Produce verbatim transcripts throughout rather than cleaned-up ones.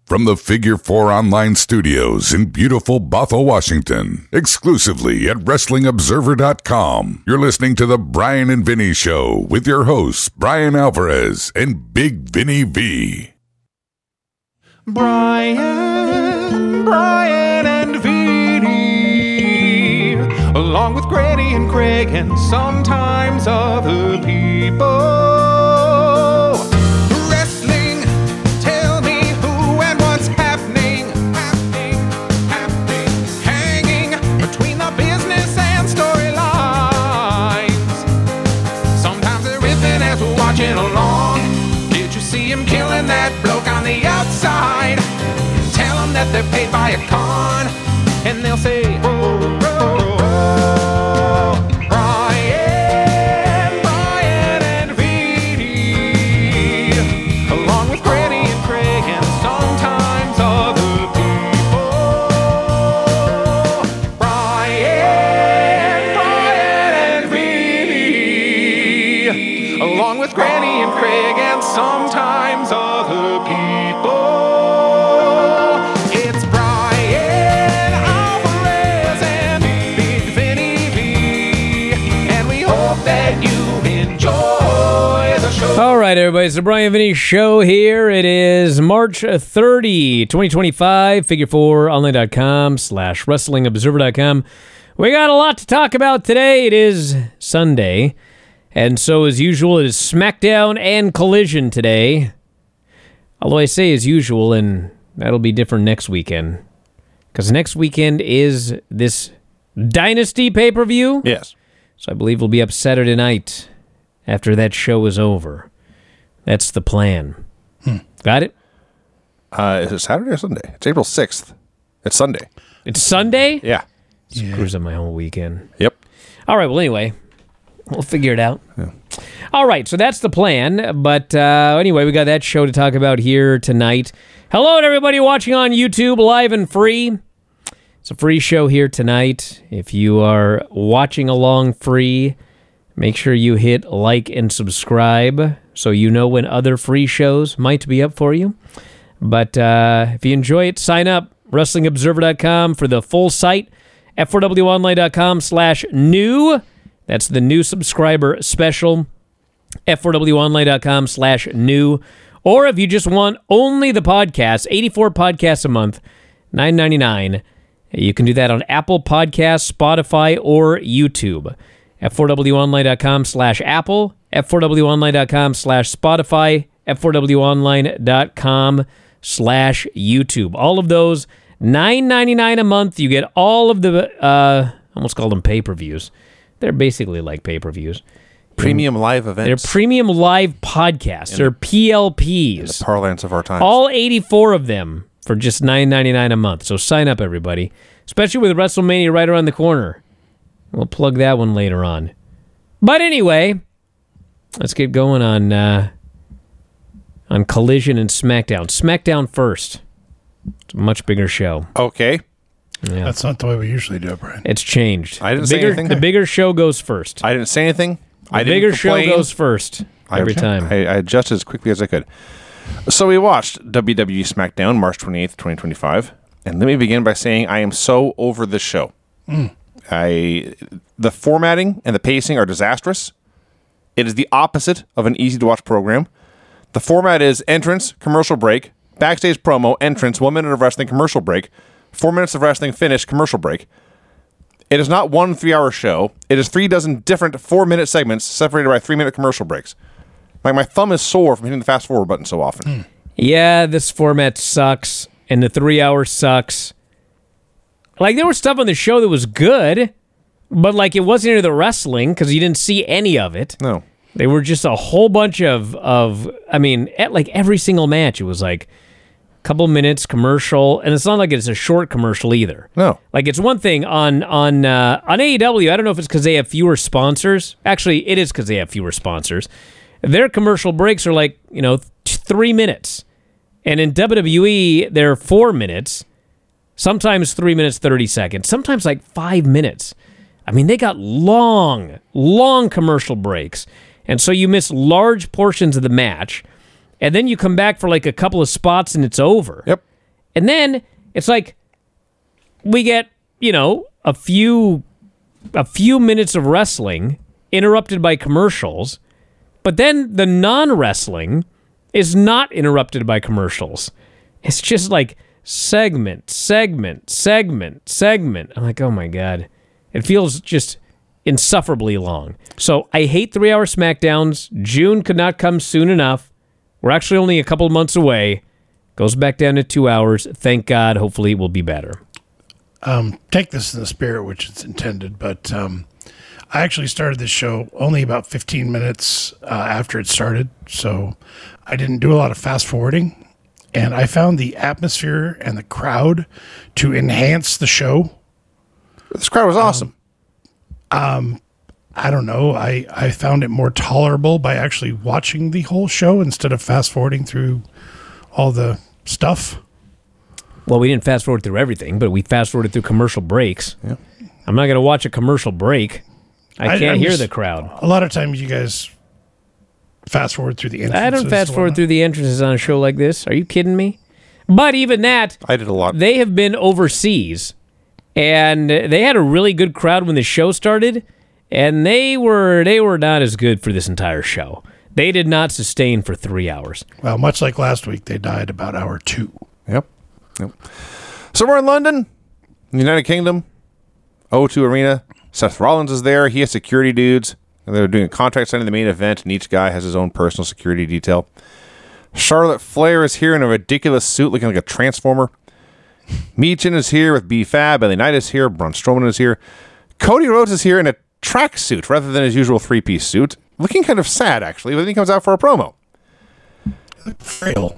From the Figure Four Online Studios in beautiful Bothell, Washington, exclusively at Wrestling Observer dot com, you're listening to The Brian and Vinny Show with your hosts, Brian Alvarez and Big Vinny V. Brian, Brian and Vinny, along with Grady and Craig and sometimes other people. Wrestling, tell me who and what's happening, happening, happening, hanging between the business and storylines. Sometimes they're ripping as we're watching along. Did you see him killing that bloke on the outside? Tell them that they're paid by a con, and they'll say, oh, oh, oh, Brian, Brian and Vinny, along with Grady and Craig and sometimes other people. Brian, Brian and Vinny, along with Grady and Craig and sometimes other people. It's Brian Alvarez and Big Vinny V, and we hope that you enjoy the show. All right, everybody, it's the Brian Vinny Show here. It is March thirtieth, twenty twenty-five, figure four online dot com slash wrestling observer dot com. We got a lot to talk about today. It is Sunday, and so as usual, it is SmackDown and Collision today. Although I say as usual, and that'll be different next weekend, because next weekend is this Dynasty pay-per-view. Yes. So I believe we'll be up Saturday night after that show is over. That's the plan. Hmm. Got it? Uh, is it Saturday or Sunday? It's April sixth. It's Sunday. It's Sunday? Yeah. Screws up my whole weekend. Yep. All right, well, anyway, we'll figure it out. Yeah. All right, so that's the plan. But uh, anyway, we got that show to talk about here tonight. Hello to everybody watching on YouTube, live and free. It's a free show here tonight. If you are watching along free, make sure you hit like and subscribe so you know when other free shows might be up for you. But uh, if you enjoy it, sign up, wrestling observer dot com for the full site, f four w online dot com slash new. That's the new subscriber special, f four w online dot com slash new. Or if you just want only the podcast, eighty-four podcasts a month, nine ninety-nine. You can do that on Apple Podcasts, Spotify, or YouTube. f four w online dot com slash Apple, f four w online dot com slash Spotify, f four w online dot com slash YouTube. All of those, nine ninety-nine a month. You get all of the, uh, I almost call them pay-per-views. They're basically like pay-per-views. Premium live events. They're premium live podcasts. They're P L Ps. In the parlance of our times. All eighty-four of them for just nine ninety-nine a month. So sign up, everybody. Especially with WrestleMania right around the corner. We'll plug that one later on. But anyway, let's get going on uh, on Collision and SmackDown. SmackDown first. It's a much bigger show. Okay. Yeah. That's not the way we usually do it, Brian. It's changed. I didn't the say bigger, anything. The bigger show goes first. I didn't say anything. The I bigger didn't show complain. goes first every I, time. I, I adjusted as quickly as I could. So we watched W W E SmackDown March twenty-eighth, twenty twenty-five. And let me begin by saying I am so over this show. Mm. I the formatting and the pacing are disastrous. It is the opposite of an easy-to-watch program. The format is entrance, commercial break, backstage promo, entrance, one minute of wrestling, commercial break, four minutes of wrestling, finish, commercial break. It is not one three-hour show. It is three dozen different four-minute segments separated by three-minute commercial breaks. Like, my thumb is sore from hitting the fast-forward button so often. Mm. Yeah, this format sucks, and the three-hour sucks. Like, there was stuff on the show that was good, but, like, it wasn't any of the wrestling, because you didn't see any of it. No. They were just a whole bunch of, of I mean, at, like, every single match, it was, like, a couple minutes, commercial, and it's not like it's a short commercial either. No. Like, it's one thing on, on, uh, on A E W, I don't know if it's because they have fewer sponsors. Actually, it is because they have fewer sponsors. Their commercial breaks are, like, you know, th- three minutes. And in W W E, they're four minutes. Sometimes three minutes, thirty seconds. Sometimes like five minutes. I mean, they got long, long commercial breaks. And so you miss large portions of the match. And then you come back for like a couple of spots and it's over. Yep. And then it's like we get, you know, a few a few minutes of wrestling interrupted by commercials, but then the non-wrestling is not interrupted by commercials. It's just like segment, segment, segment, segment. I'm like, oh my God. It feels just insufferably long. So I hate three-hour SmackDowns. June could not come soon enough. We're actually only a couple of months away. Goes back down to two hours. Thank God. Hopefully it will be better. Um, take this in the spirit which it's intended, but um, I actually started this show only about fifteen minutes uh, after it started, so I didn't do a lot of fast forwarding, and I found the atmosphere and the crowd to enhance the show. This crowd was awesome. Um, um, I don't know. I, I found it more tolerable by actually watching the whole show instead of fast forwarding through all the stuff. Well, we didn't fast forward through everything, but we fast forwarded through commercial breaks. Yeah. I'm not going to watch a commercial break. I can't I, hear just, the crowd. A lot of times you guys fast forward through the entrances. I don't fast forward through the entrances on a show like this. Are you kidding me? But even that, I did a lot. They have been overseas, and they had a really good crowd when the show started, and they were they were not as good for this entire show. They did not sustain for three hours. Well, much like last week, they died about hour two. Yep. Yep. So we're in London, United Kingdom, O two Arena. Seth Rollins is there. He has security dudes. They're doing a contract signing the main event, and each guy has his own personal security detail. Charlotte Flair is here in a ridiculous suit looking like a transformer. Meechin is here with B-Fab. L A Knight is here. Braun Strowman is here. Cody Rhodes is here in a tracksuit rather than his usual three-piece suit. Looking kind of sad, actually, but then he comes out for a promo. Frail.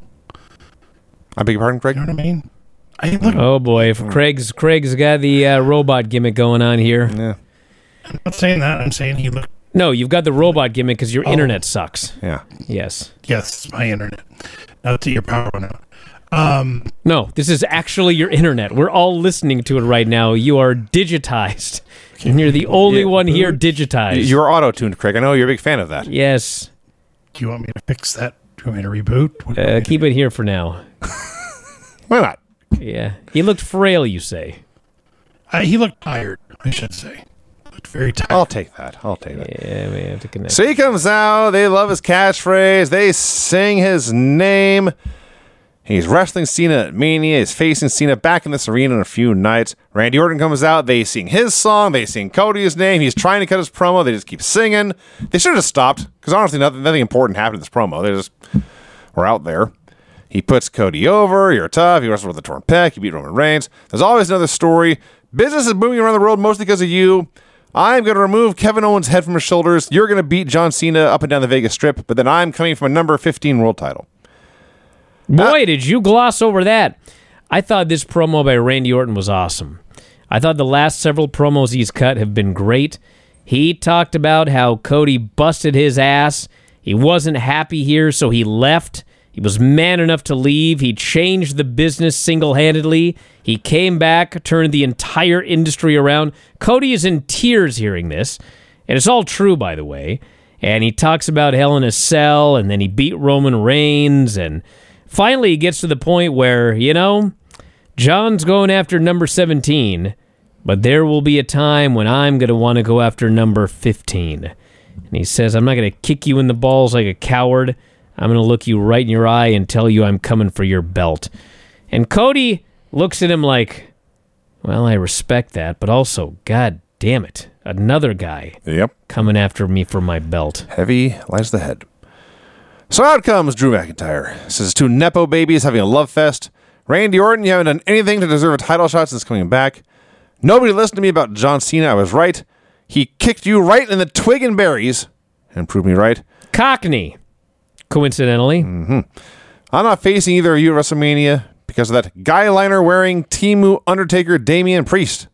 I beg your pardon, Craig? You know what I mean? I look, oh, boy. If Craig's Craig's got the uh, robot gimmick going on here. Yeah. I'm not saying that. I'm saying he looked... No, you've got the robot gimmick because your oh. internet sucks. Yeah. Yes. Yes, my internet. Not that your power went out. Um, no, this is actually your internet. We're all listening to it right now. You are digitized. And you're the only yeah. one here digitized. You're auto-tuned, Craig. I know you're a big fan of that. Yes. Do you want me to fix that? Do you want me to reboot? Uh, keep it here for now. Why not? Yeah. He looked frail, you say. Uh, he looked tired, I should say. Looked very tired. I'll take that. I'll take that. Yeah, we have to connect. So he comes out. They love his catchphrase. They sing his name. He's wrestling Cena at Mania. He's facing Cena back in this arena in a few nights. Randy Orton comes out. They sing his song. They sing Cody's name. He's trying to cut his promo. They just keep singing. They should have stopped because honestly, nothing, nothing important happened in this promo. They just were out there. He puts Cody over. You're tough. He wrestled with a torn pec. He beat Roman Reigns. There's always another story. Business is booming around the world mostly because of you. I'm going to remove Kevin Owens' head from his shoulders. You're going to beat John Cena up and down the Vegas Strip, but then I'm coming from a number fifteen world title. Boy, uh, did you gloss over that. I thought this promo by Randy Orton was awesome. I thought the last several promos he's cut have been great. He talked about how Cody busted his ass. He wasn't happy here, so he left. He was man enough to leave. He changed the business single-handedly. He came back, turned the entire industry around. Cody is in tears hearing this, and it's all true, by the way. And he talks about Hell in a Cell, and then he beat Roman Reigns, and finally he gets to the point where, you know, John's going after number seventeen, but there will be a time when I'm going to want to go after number fifteen. And he says, I'm not going to kick you in the balls like a coward. I'm going to look you right in your eye and tell you I'm coming for your belt. And Cody looks at him like, well, I respect that, but also, God damn it, another guy yep. coming after me for my belt. Heavy lies the head. So out comes Drew McIntyre. Says two Nepo babies having a love fest. Randy Orton, you haven't done anything to deserve a title shot since coming back. Nobody listened to me about John Cena. I was right. He kicked you right in the twig and berries and proved me right. Cockney. Coincidentally. Mm-hmm. I'm not facing either of you at WrestleMania because of that guy liner wearing Timu Undertaker Damian Priest.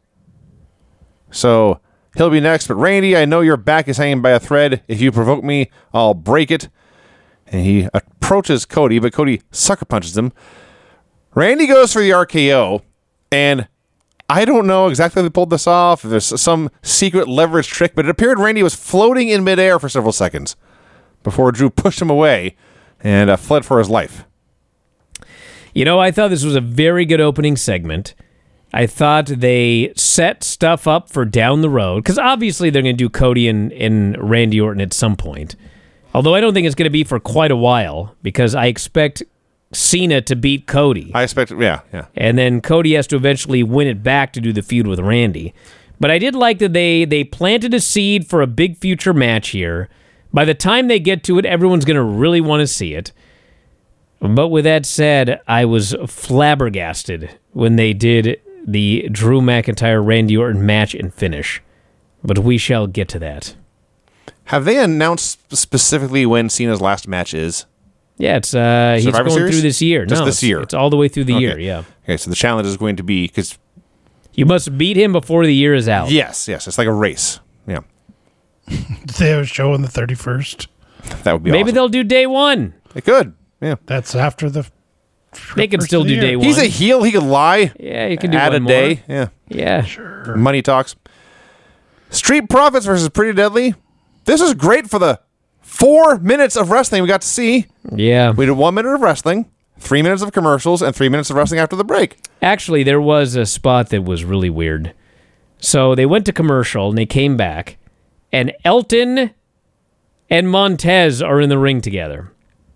So he'll be next. But Randy, I know your back is hanging by a thread. If you provoke me, I'll break it. And he approaches Cody, but Cody sucker punches him. Randy goes for the R K O, and I don't know exactly how they pulled this off. If there's some secret leverage trick, but it appeared Randy was floating in midair for several seconds before Drew pushed him away and uh, fled for his life. You know, I thought this was a very good opening segment. I thought they set stuff up for down the road, because obviously they're going to do Cody and, and Randy Orton at some point. Although I don't think it's going to be for quite a while, because I expect Cena to beat Cody. I expect, yeah, yeah. And then Cody has to eventually win it back to do the feud with Randy. But I did like that they, they planted a seed for a big future match here. By the time they get to it, everyone's going to really want to see it. But with that said, I was flabbergasted when they did the Drew McIntyre Randy Orton match and finish. But we shall get to that. Have they announced specifically when Cena's last match is? Yeah, it's uh, he's Survivor going Series? through this year. Just no, this it's, year? It's all the way through the Okay. year, yeah. Okay, so the challenge is going to be, because... You must beat him before the year is out. Yes, yes, it's like a race. Yeah, Did they have a show on the thirty-first? that would be Maybe awesome. they'll do day one. They could, yeah. That's after the. They can first still of the do day year. one. He's a heel, he could lie. Yeah, you can do Add one a more. day, yeah. Yeah. Sure. Money talks. Street Profits versus Pretty Deadly. This is great for the four minutes of wrestling we got to see. Yeah. We did one minute of wrestling, three minutes of commercials, and three minutes of wrestling after the break. Actually, there was a spot that was really weird. So they went to commercial and they came back, and Elton and Montez are in the ring together.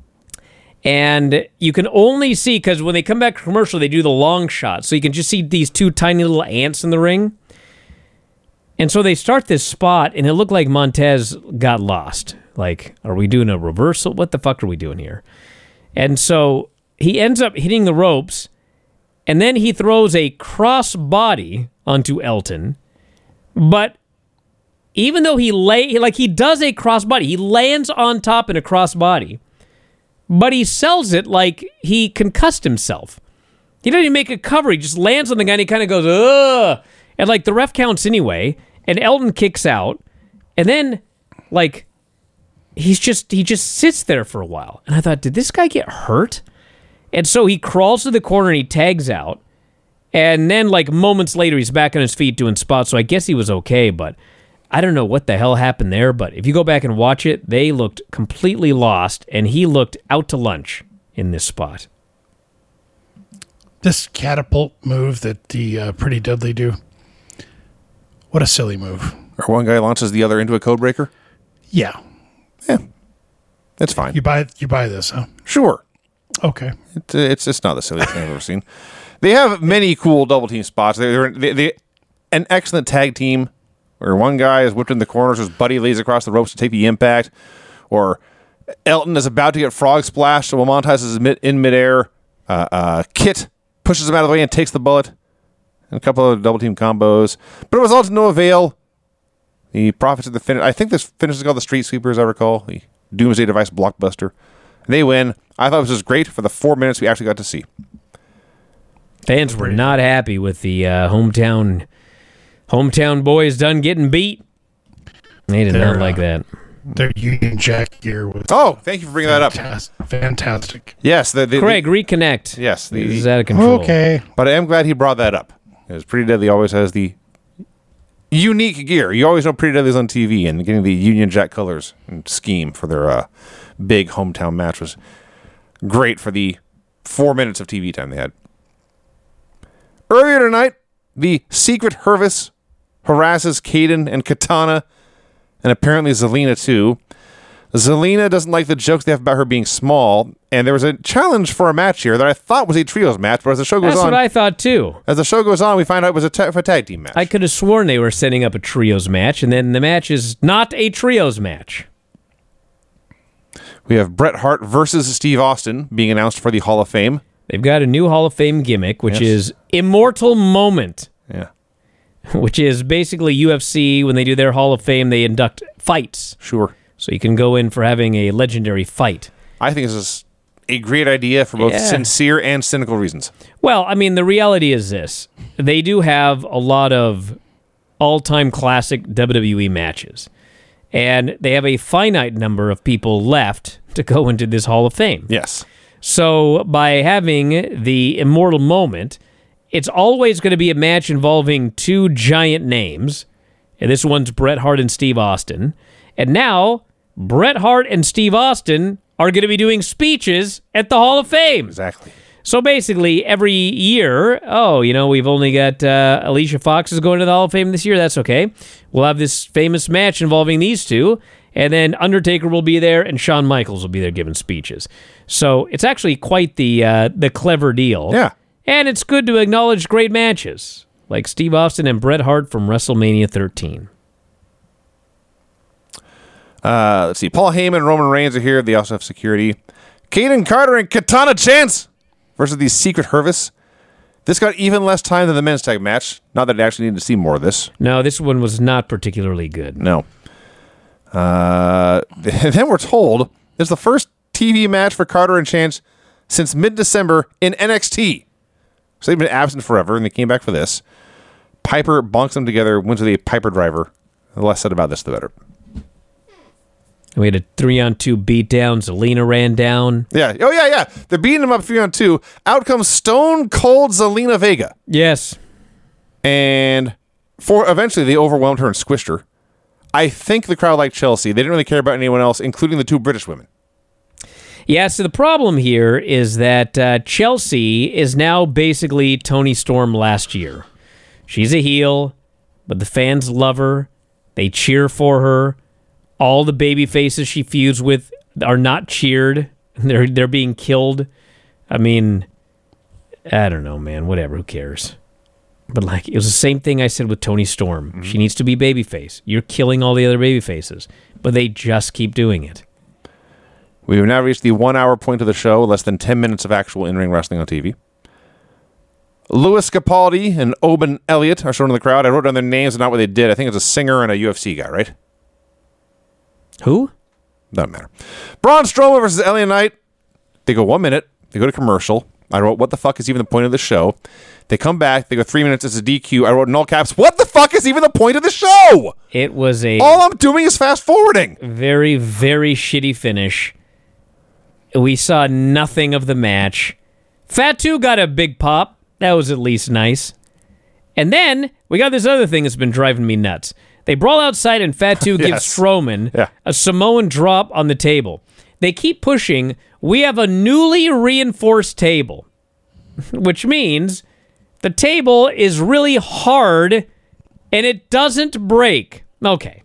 And you can only see, because when they come back to commercial, they do the long shot. So you can just see these two tiny little ants in the ring. And so they start this spot, and it looked like Montez got lost. Like, are we doing a reversal? What the fuck are we doing here? And so he ends up hitting the ropes, and then he throws a cross body onto Elton. But even though he lay, like he does a cross body, he lands on top in a cross body, but he sells it like he concussed himself. He doesn't even make a cover. He just lands on the guy and he kind of goes, ugh. And like the ref counts anyway, and Elton kicks out, and then like he's just he just sits there for a while. And I thought, did this guy get hurt? And so he crawls to the corner and he tags out. And then, like, moments later, he's back on his feet doing spots, so I guess he was okay, but I don't know what the hell happened there, but if you go back and watch it, they looked completely lost, and he looked out to lunch in this spot. This catapult move that the uh, Pretty Deadly do. What a silly move. Or one guy launches the other into a code breaker. Yeah. That's fine. You buy you buy this, huh? Sure. Okay. It, it's it's not the silliest thing I've ever seen. They have many cool double team spots. They're, they they an excellent tag team where one guy is whipped in the corners, his buddy lays across the ropes to take the impact, or Elton is about to get frog splashed, so Montez is mid, in midair. Uh, uh, Kit pushes him out of the way and takes the bullet. And a couple of double team combos, but it was all to no avail. The Profits of the finish. I think this finish is called the Street Sweeper, as I recall. The Doomsday Device blockbuster. They win. I thought it was just great for the four minutes we actually got to see. Fans were not happy with the uh, hometown hometown boys done getting beat. They did They're, not like uh, that. Their Union Jack gear was Oh, thank you for bringing that up. fantastic. fantastic. Yes, the, the, Craig, reconnect. Yes, the- this is out of control. Okay. but I am glad he brought that up. Because Pretty Deadly always has the unique gear. You always know Pretty Deadly's on T V, and getting the Union Jack colors and scheme for their uh, big hometown match was great for the four minutes of T V time they had. Earlier tonight, the Secret Hervis harasses Caden and Katana, and apparently Zelina too. Zelina doesn't like the jokes they have about her being small, and there was a challenge for a match here that I thought was a trios match, but as the show goes That's on, what I thought too. as the show goes on, we find out it was a, ta- a tag team match. I could have sworn they were setting up a trios match, and then the match is not a trios match. We have Bret Hart versus Steve Austin being announced for the Hall of Fame. They've got a new Hall of Fame gimmick, which Yes. is Immortal Moment, Yeah, which is basically U F C. When they do their Hall of Fame, they induct fights. sure. So you can go in for having a legendary fight. I think this is a great idea for both Yeah. sincere and cynical reasons. Well, I mean, the reality is this. They do have a lot of all-time classic W W E matches. And they have a finite number of people left to go into this Hall of Fame. Yes. So by having the Immortal Moment, it's always going to be a match involving two giant names. And this one's Bret Hart and Steve Austin. And now, Bret Hart and Steve Austin are going to be doing speeches at the Hall of Fame. Exactly. So basically, every year, oh, you know, we've only got uh, Alicia Fox is going to the Hall of Fame this year. That's okay. We'll have this famous match involving these two, and then Undertaker will be there, and Shawn Michaels will be there giving speeches. So it's actually quite the uh, the clever deal. Yeah. And it's good to acknowledge great matches, like Steve Austin and Bret Hart from WrestleMania thirteen. Uh, let's see. Paul Heyman and Roman Reigns are here. They also have security. Kaden Carter and Katana Chance versus the Secret Hervis. This got even less time than the men's tag match. Not that I actually need to see more of this. No, this one was not particularly good. No. Uh, then we're told it's the first T V match for Carter and Chance since mid-December in N X T. So they've been absent forever, and they came back for this. Piper bonks them together, wins with a Piper driver. The less said about this, the better. We had a three-on-two beatdown. Zelina ran down. Yeah. Oh, yeah, yeah. They're beating them up three on two. Out comes Stone Cold Zelina Vega. Yes. And for eventually they overwhelmed her and squished her. I think the crowd liked Chelsea. They didn't really care about anyone else, including the two British women. Yeah, so the problem here is that uh, Chelsea is now basically Toni Storm last year. She's a heel, but the fans love her. They cheer for her. All the baby faces she feuds with are not cheered. They're they're being killed. I mean, I don't know, man. Whatever. Who cares? But like, it was the same thing I said with Toni Storm. Mm-hmm. She needs to be babyface. You're killing all the other baby faces, but they just keep doing it. We have now reached the one-hour point of the show. Less than ten minutes of actual in-ring wrestling on T V. Louis Capaldi and Oben Elliott are shown in the crowd. I wrote down their names and not what they did. I think it's a singer and a U F C guy, right? Who? Doesn't matter. Braun Strowman versus L A Knight. They go one minute. They go to commercial. I wrote, what the fuck is even the point of the show? They come back. They go three minutes. It's a D Q. I wrote in all caps, what the fuck is even the point of the show? It was a All I'm doing is fast forwarding. very, very shitty finish. We saw nothing of the match. Fatu got a big pop. That was at least nice. And then we got this other thing that's been driving me nuts. They brawl outside and Fatu Yes. gives Strowman Yeah. a Samoan drop on the table. They keep pushing. We have a newly reinforced table, which means the table is really hard and it doesn't break. Okay.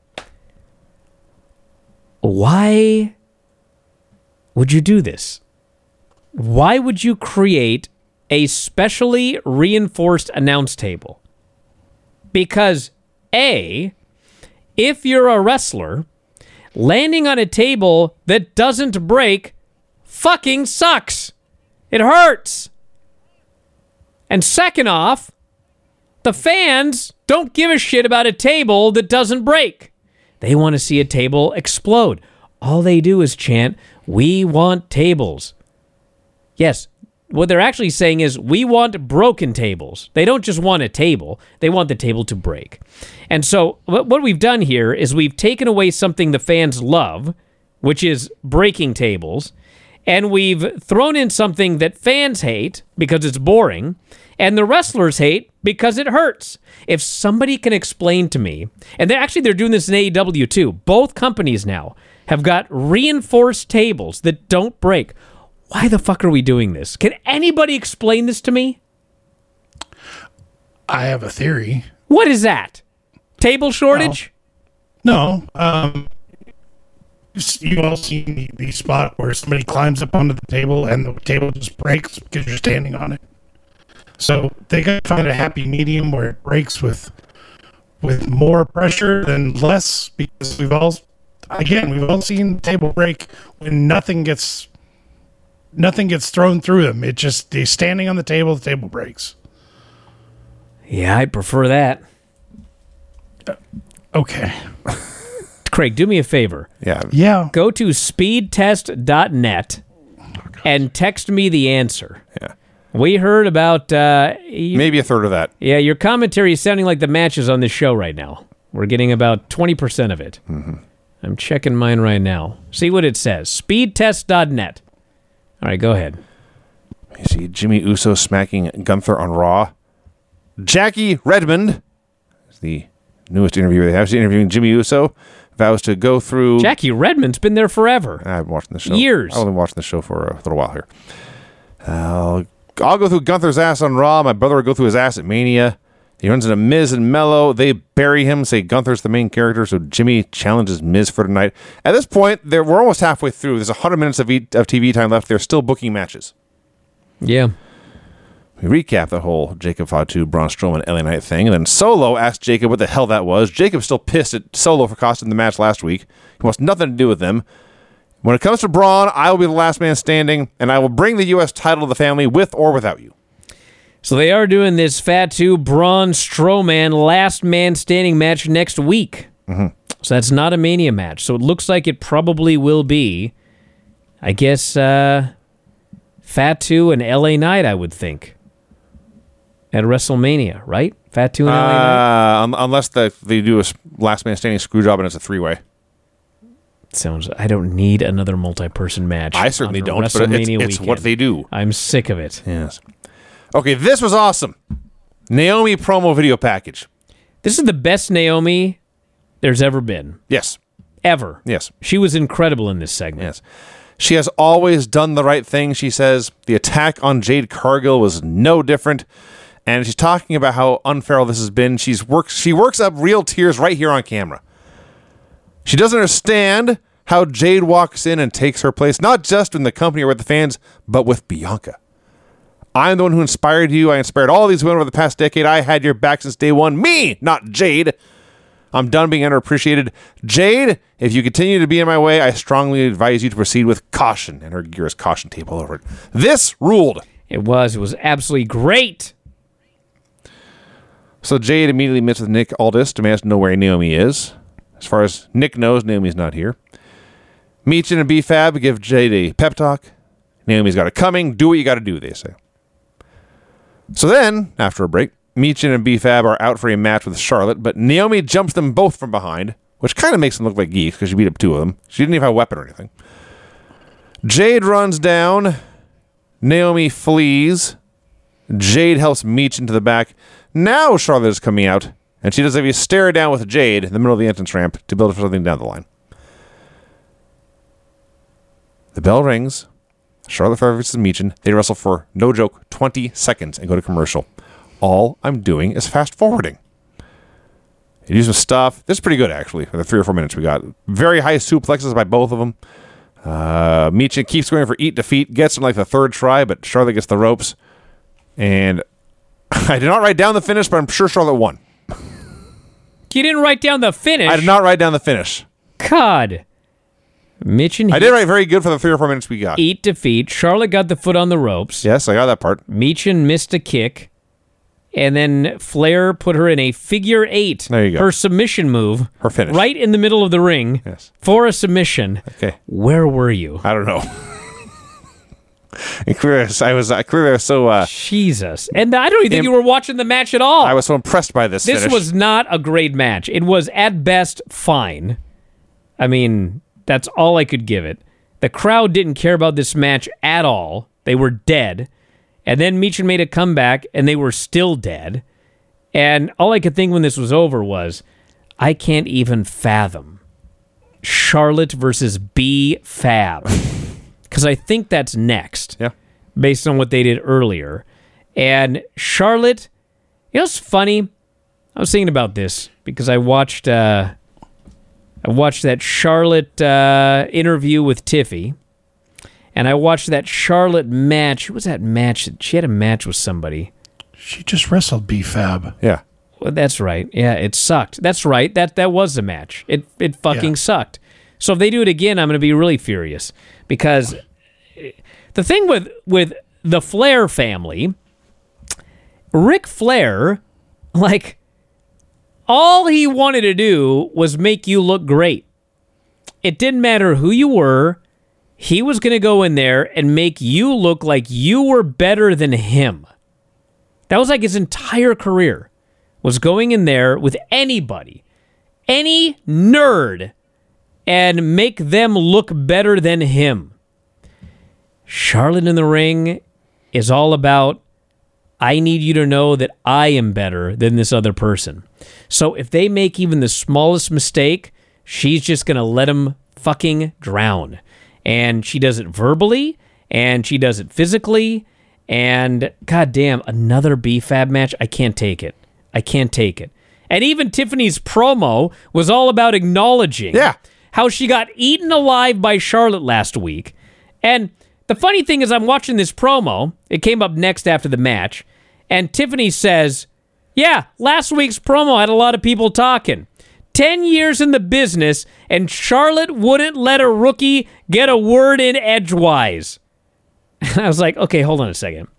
Why would you do this? Why would you create a specially reinforced announce table? Because A, if you're a wrestler, landing on a table that doesn't break fucking sucks. It hurts. And second off, the fans don't give a shit about a table that doesn't break. They want to see a table explode. All they do is chant, "We want tables." Yes, what they're actually saying is, we want broken tables. They don't just want a table. They want the table to break. And so what we've done here is we've taken away something the fans love, which is breaking tables, and we've thrown in something that fans hate because it's boring, and the wrestlers hate because it hurts. If somebody can explain to me, and they're actually they're doing this in A E W too, both companies now have got reinforced tables that don't break. Why the fuck are we doing this? Can anybody explain this to me? I have a theory. What is that? Table shortage? No, um, you all seen the, the spot where somebody climbs up onto the table and the table just breaks because you're standing on it. So they got to find a happy medium where it breaks with with more pressure than less, because we've all, again, we've all seen the table break when nothing gets nothing gets thrown through them. It just, they're standing on the table, the table breaks. Yeah, I'd prefer that. Okay. Craig, do me a favor. Yeah. Yeah. Go to speed test dot net and text me the answer. Yeah. We heard about... Uh, you, Maybe a third of that. yeah, your commentary is sounding like the matches on this show right now. We're getting about twenty percent of it. Mm-hmm. I'm checking mine right now. See what it says. speed test dot net. All right, go ahead. You see Jimmy Uso smacking Gunther on Raw. Jackie Redmond is the newest interviewer they have. She's interviewing Jimmy Uso. Vows to go through... Jackie Redmond's been there forever. I've been watching the show. Years. I've been watching the show for a little while here. I'll, I'll go through Gunther's ass on Raw. My brother will go through his ass at Mania. He runs into Miz and Mello. They bury him, say Gunther's the main character, so Jimmy challenges Miz for tonight. At this point, we're almost halfway through. There's one hundred minutes of, e- of T V time left. They're still booking matches. Yeah. We recap the whole Jacob Fatu, Braun Strowman, L A Knight thing, and then Solo asked Jacob what the hell that was. Jacob's still pissed at Solo for costing the match last week. He wants nothing to do with them. When it comes to Braun, I will be the last man standing, and I will bring the U S title to the family with or without you. So they are doing this Fatu Braun Strowman last man standing match next week. Mm-hmm. So that's not a Mania match. So it looks like it probably will be, I guess, uh, Fatu and L A Knight, I would think, at WrestleMania, right? Fatu and L A Knight? Uh, un- unless the, they do a s- last man standing screw job and it's a three-way. Sounds. I don't need another multi-person match. I certainly on don't, but it's, WrestleMania it's what weekend. they do. I'm sick of it. Yes. Okay, this was awesome. Naomi promo video package. This is the best Naomi there's ever been. Yes. Ever. Yes. She was incredible in this segment. Yes. She has always done the right thing, she says. The attack on Jade Cargill was no different. And she's talking about how unfair this has been. She's works, she works up real tears right here on camera. She doesn't understand how Jade walks in and takes her place, not just in the company or with the fans, but with Bianca. I'm the one who inspired you. I inspired all these women over the past decade. I had your back since day one. Me, not Jade. I'm done being underappreciated. Jade, if you continue to be in my way, I strongly advise you to proceed with caution. And her gear is caution tape all over it. This ruled. It was. It was absolutely great. So Jade immediately meets with Nick Aldis, demands to know where Naomi is. As far as Nick knows, Naomi's not here. Meechin and B-Fab give Jade a pep talk. Naomi's got it coming. Do what you got to do, they say. So then, after a break, Meechin and B-Fab are out for a match with Charlotte, but Naomi jumps them both from behind, which kind of makes them look like geeks because she beat up two of them. She didn't even have a weapon or anything. Jade runs down. Naomi flees. Jade helps Meechin to the back. Now Charlotte is coming out, and she does a stare down with Jade in the middle of the entrance ramp to build for something down the line. The bell rings. Charlotte Flair versus Meechin. They wrestle for, no joke, twenty seconds and go to commercial. All I'm doing is fast forwarding. They do some stuff. This is pretty good, actually, for the three or four minutes we got. Very high suplexes by both of them. Uh, Meechin keeps going for eat defeat, gets him like the third try, but Charlotte gets the ropes. And I did not write down the finish, but I'm sure Charlotte won. You didn't write down the finish. I did not write down the finish. God. Mitch and I did write very good for the three or four minutes we got. Eat defeat. Charlotte got the foot on the ropes. Yes, I got that part. Meechin missed a kick. And then Flair put her in a figure eight. There you go. Her submission move. Her finish. Right in the middle of the ring. Yes. For a submission. Okay. Where were you? I don't know. And clearly, I was uh, clearly I was so uh, Jesus. And I don't even think Im- you were watching the match at all. I was so impressed by this. This finish. was not a great match. It was at best fine. I mean, that's all I could give it. The crowd didn't care about this match at all. They were dead. And then Meechin made a comeback, and they were still dead. And all I could think when this was over was, I can't even fathom Charlotte versus B-Fab. Because I think that's next. Yeah. Based on what they did earlier. And Charlotte, you know what's funny? I was thinking about this because I watched uh, I watched that Charlotte uh, interview with Tiffy. And I watched that Charlotte match. Who was that match? She had a match with somebody. She just wrestled B-Fab. Yeah. Well, that's right. Yeah, it sucked. That's right. That that was the match. It it fucking Yeah. sucked. So if they do it again, I'm going to be really furious because the thing with with the Flair family, Ric Flair, like all he wanted to do was make you look great. It didn't matter who you were. He was going to go in there and make you look like you were better than him. That was like his entire career, was going in there with anybody, any nerd, and make them look better than him. Charlotte in the ring is all about, I need you to know that I am better than this other person. So if they make even the smallest mistake, she's just going to let them fucking drown. And she does it verbally, and she does it physically, And goddamn, another B F A B match. I can't take it. I can't take it. And even Tiffany's promo was all about acknowledging Yeah. how she got eaten alive by Charlotte last week. And the funny thing is, I'm watching this promo. It came up next after the match. And Tiffany says, yeah, last week's promo had a lot of people talking. Ten years in the business, and Charlotte wouldn't let a rookie get a word in edgewise. I was like, okay, hold on a second.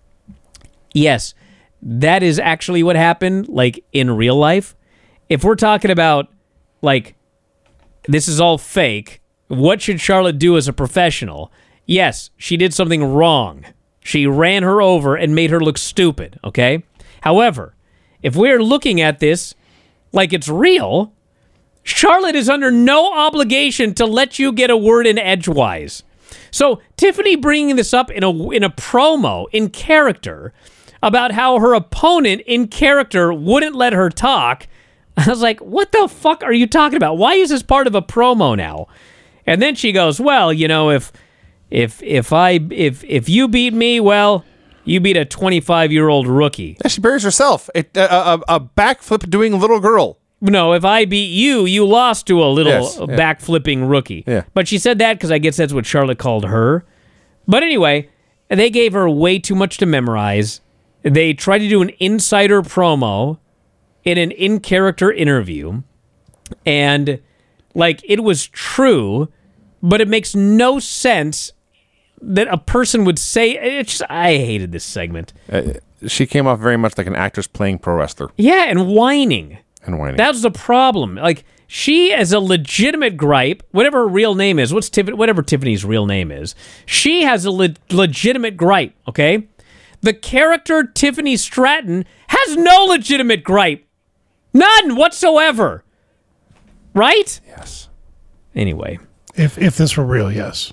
Yes, that is actually what happened, like, in real life. If we're talking about, like, this is all fake, what should Charlotte do as a professional? Yes, she did something wrong. She ran her over and made her look stupid, okay? However, if we're looking at this like it's real, Charlotte is under no obligation to let you get a word in edgewise. So Tiffany bringing this up in a in a promo, in character, about how her opponent in character wouldn't let her talk, I was like, what the fuck are you talking about? Why is this part of a promo now? And then she goes, well, you know, if if if I if if you beat me, well, you beat a twenty-five-year-old rookie. Yeah, she buries herself. A, a, a, a backflip doing little girl. No, if I beat you, you lost to a little Yes, yeah. back-flipping rookie. Yeah. But she said that because I guess that's what Charlotte called her. But anyway, they gave her way too much to memorize. They tried to do an insider promo in an in-character interview. And, like, it was true, but it makes no sense that a person would say... It's just, I hated this segment. Uh, she came off very much like an actress playing pro wrestler Yeah, and whining. and whining. That was the problem. Like, she has a legitimate gripe, whatever her real name is, what's Tiffany, whatever Tiffany's real name is, she has a le- legitimate gripe, okay? The character Tiffany Stratton has no legitimate gripe. None whatsoever. Right? Yes. Anyway. If if this were real, yes.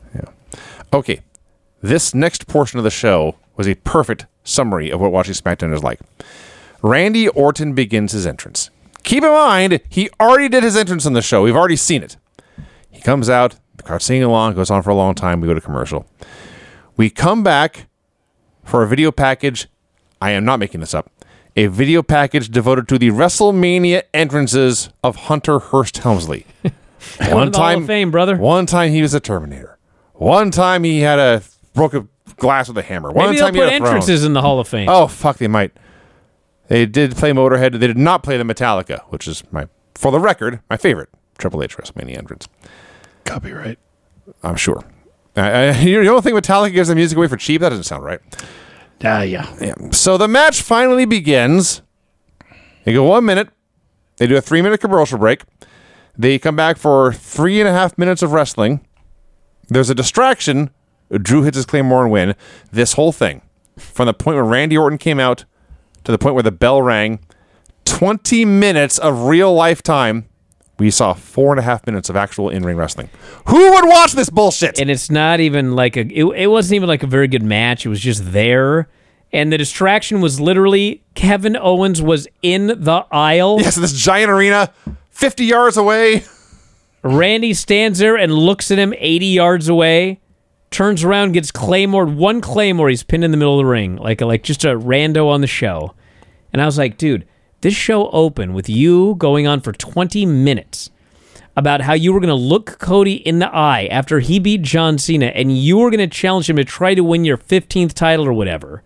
Okay, this next portion of the show was a perfect summary of what watching SmackDown is like. Randy Orton begins his entrance. Keep in mind, he already did his entrance on the show. We've already seen it. He comes out, the crowd's singing along, goes on for a long time, we go to commercial. We come back for a video package. I am not making this up. A video package devoted to the WrestleMania entrances of Hunter Hearst Helmsley. One the Hall of Fame, brother. One time he was a Terminator. One time he had a broke a glass with a hammer. One Maybe time they'll he put had a throne. entrances in the Hall of Fame. Oh fuck, they might. They did play Motorhead. They did not play the Metallica, which is my, for the record, my favorite Triple H WrestleMania entrance. Copyright. I'm sure. I, I, you don't think Metallica gives the music away for cheap? That doesn't sound right. Ah, yeah. Yeah. So the match finally begins. They go one minute. They do a three minute commercial break. They come back for three and a half minutes of wrestling. There's a distraction. Drew hits his Claymore and win. This whole thing, from the point where Randy Orton came out to the point where the bell rang, twenty minutes of real life time. We saw four and a half minutes of actual in-ring wrestling. Who would watch this bullshit? And it's not even like a, it, it wasn't even like a very good match. It was just there. And the distraction was literally Kevin Owens was in the aisle. Yes, this giant arena, fifty yards away. Randy stands there and looks at him eighty yards away, turns around, gets Claymore, one Claymore, he's pinned in the middle of the ring, like, like just a rando on the show. And I was like, dude, this show opened with you going on for twenty minutes about how you were going to look Cody in the eye after he beat John Cena, and you were going to challenge him to try to win your fifteenth title or whatever.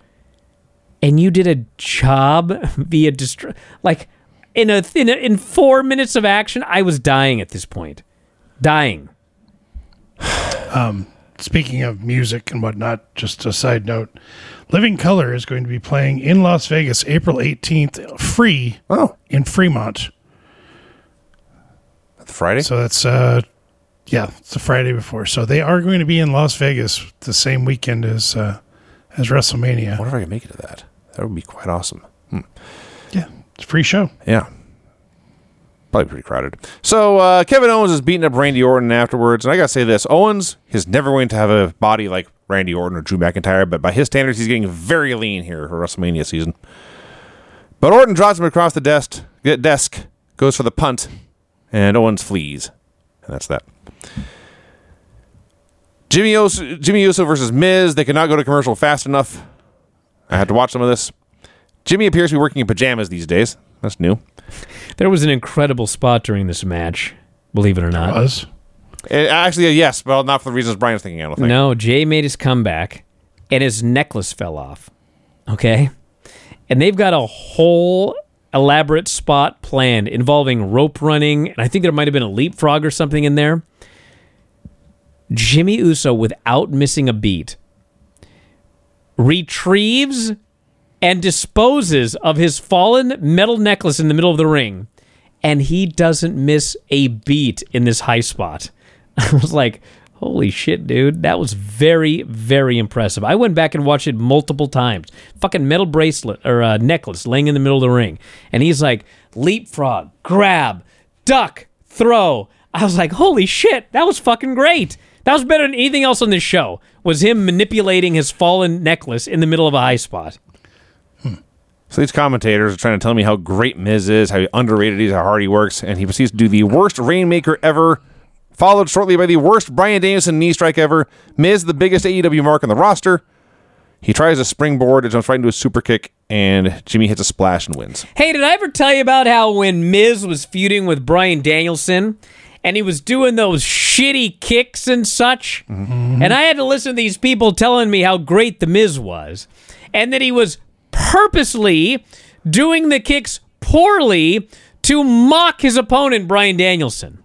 And you did a job via dist- like in a, in a in four minutes of action. I was dying at this point, dying. Speaking of music and whatnot, just a side note, Living Color is going to be playing in Las Vegas April eighteenth, free Oh, in Fremont. Friday? So that's, uh, yeah, it's the Friday before. So they are going to be in Las Vegas the same weekend as uh, as WrestleMania. I wonder if I can make it to that. That would be quite awesome. Hmm. Yeah, it's a free show. Yeah. Probably pretty crowded. So uh, Kevin Owens is beating up Randy Orton afterwards. And I got to say this. Owens is never going to have a body like Randy Orton or Drew McIntyre. But by his standards, he's getting very lean here for WrestleMania season. But Orton drops him across the desk, desk goes for the punt, and Owens flees. And that's that. Jimmy Uso, Jimmy Uso versus Miz. They could not go to commercial fast enough. I had to watch some of this. Jimmy appears to be working in pajamas these days. That's new. There was an incredible spot during this match, believe it or not. Was? It, actually, yes, but not for the reasons Brian's thinking, I don't think. No, Jay made his comeback, and his necklace fell off. Okay? And they've got a whole elaborate spot planned involving rope running, and I think there might have been a leapfrog or something in there. Jimmy Uso, without missing a beat, retrieves and disposes of his fallen metal necklace in the middle of the ring, and he doesn't miss a beat in this high spot. I was like, holy shit, dude. That was very, very impressive. I went back and watched it multiple times. Fucking metal bracelet or uh, necklace laying in the middle of the ring. And he's like, leapfrog, grab, duck, throw. I was like, holy shit, that was fucking great. That was better than anything else on this show, was him manipulating his fallen necklace in the middle of a high spot. So these commentators are trying to tell me how great Miz is, how underrated he is, how hard he works, and he proceeds to do the worst Rainmaker ever, followed shortly by the worst Bryan Danielson knee strike ever. Miz, the biggest A E W mark on the roster. He tries a springboard, it jumps right into a super kick, and Jimmy hits a splash and wins. Hey, did I ever tell you about how when Miz was feuding with Bryan Danielson, and he was doing those shitty kicks and such, mm-hmm. and I had to listen to these people telling me how great the Miz was, and that he was purposely doing the kicks poorly to mock his opponent, Bryan Danielson.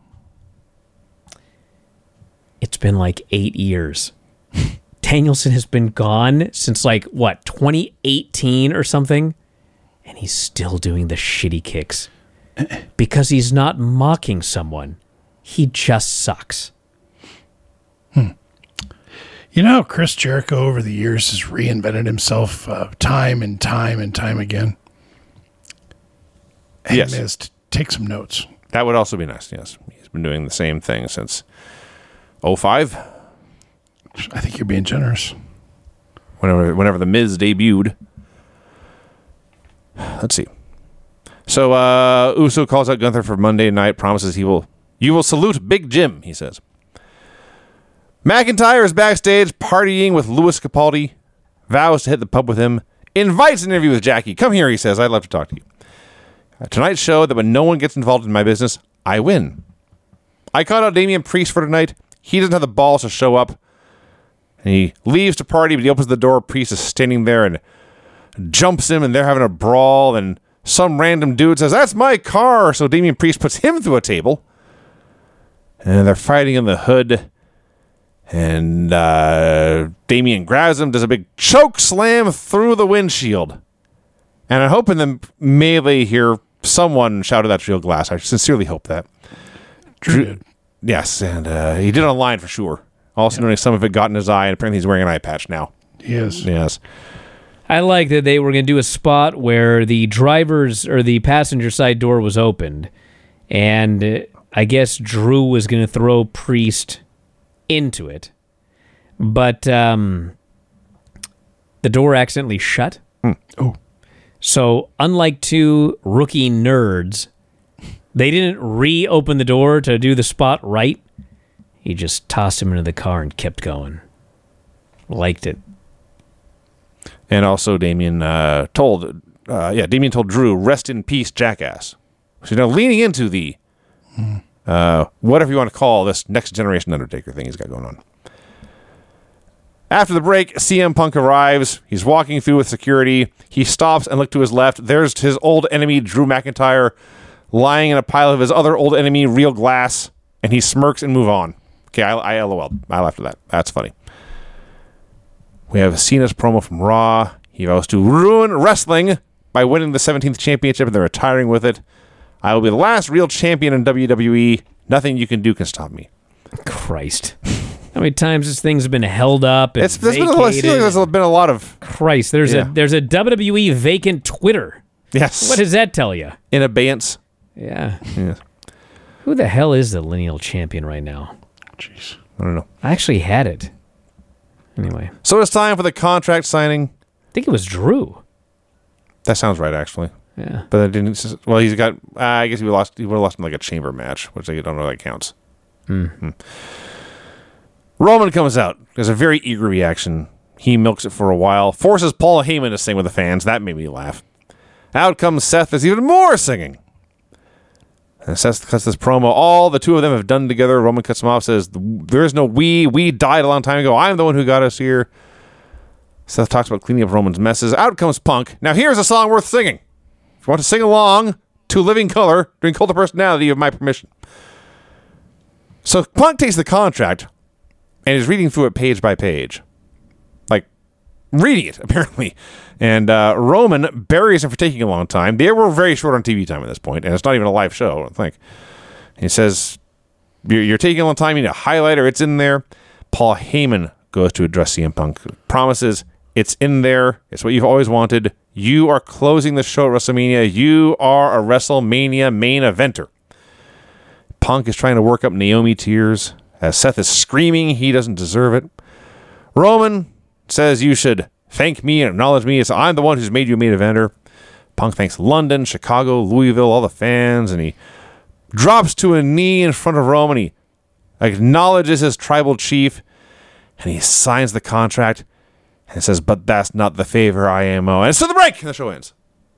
It's been like eight years. Danielson has been gone since like, what, twenty eighteen or something? And he's still doing the shitty kicks. Because he's not mocking someone. He just sucks. Hmm. You know how Chris Jericho over the years has reinvented himself uh, time and time and time again? Hey, yes. Miz, t- take some notes. That would also be nice, yes. He's been doing the same thing since oh five. I think you're being generous. Whenever, whenever the Miz debuted. Let's see. So uh, Uso calls out Gunther for Monday night, promises he will, you will salute Big Jim, he says. McIntyre is backstage partying with Louis Capaldi, vows to hit the pub with him, invites an interview with Jackie. Come here, he says, I'd love to talk to you. Uh, tonight's show that when no one gets involved in my business, I win. I called out Damian Priest for tonight. He doesn't have the balls to show up. And he leaves to party, but he opens the door. Priest is standing there and jumps him, and they're having a brawl, and some random dude says, that's my car. So Damian Priest puts him through a table, and they're fighting in the hood. And uh, Damian grabs him, does a big choke slam through the windshield. And I hope in the melee here, someone shouted that real glass. I sincerely hope that. Drew did. Yes, and uh, he did online for sure. Also, yep. Knowing some of it got in his eye, and apparently he's wearing an eye patch now. He is. Yes. I like that they were going to do a spot where the driver's or the passenger side door was opened, and uh, I guess Drew was going to throw Priest into it, but um, the door accidentally shut. Mm. Oh. So, unlike two rookie nerds, they didn't reopen the door to do the spot right. He just tossed him into the car and kept going. Liked it. And also, Damian uh, told, uh, yeah, Damian told Drew, "Rest in peace, jackass." So now leaning into the, hmm. uh, whatever you want to call this next generation Undertaker thing he's got going on. After the break, C M Punk arrives. He's walking through with security. He stops and looks to his left. There's his old enemy, Drew McIntyre, lying in a pile of his other old enemy, Real Glass, and he smirks and move on. Okay, I, I LOL'd. I laughed at that. That's funny. We have Cena's promo from Raw. He vows to ruin wrestling by winning the seventeenth championship, and they're retiring with it. I will be the last real champion in W W E. Nothing you can do can stop me. Christ. How many times this thing's been held up and it's, there's been a lot, I feel like there's been a lot of... Christ, there's yeah. a there's a W W E vacant Twitter. Yes. What does that tell you? In abeyance. Yeah. Yeah. Who the hell is the lineal champion right now? Jeez. I don't know. I actually had it. Anyway. So it's time for the contract signing. I think it was Drew. That sounds right, actually. Yeah. But I didn't... Well, he's got... Uh, I guess he would have lost, he would have lost in like a chamber match, which I don't know if that counts. Mm. Hmm. Roman comes out. There's a very eager reaction. He milks it for a while, forces Paul Heyman to sing with the fans. That made me laugh. Out comes Seth. There's even more singing. And Seth cuts this promo. All the two of them have done together. Roman cuts him off, says, there is no we. We died a long time ago. I'm the one who got us here. Seth talks about cleaning up Roman's messes. Out comes Punk. Now here's a song worth singing. If you want to sing along to Living Color during Cult of Personality, you have my permission. So Punk takes the contract and is reading through it page by page. Like, reading it, apparently. And uh, Roman buries him for taking a long time. They were very short on T V time at this point, and it's not even a live show, I don't think. He says, you're, you're taking a long time, you need a highlighter, it's in there. Paul Heyman goes to address C M Punk. Promises, it's in there, it's what you've always wanted. You are closing the show at WrestleMania. You are a WrestleMania main eventer. Punk is trying to work up Naomi tears as Seth is screaming he doesn't deserve it. Roman says you should thank me and acknowledge me. It's, I'm the one who's made you a main eventer. Punk thanks London, Chicago, Louisville, all the fans, and he drops to a knee in front of Roman. He acknowledges his tribal chief, and he signs the contract and says, but that's not the favor I am owed. And it's to the break, and the show ends.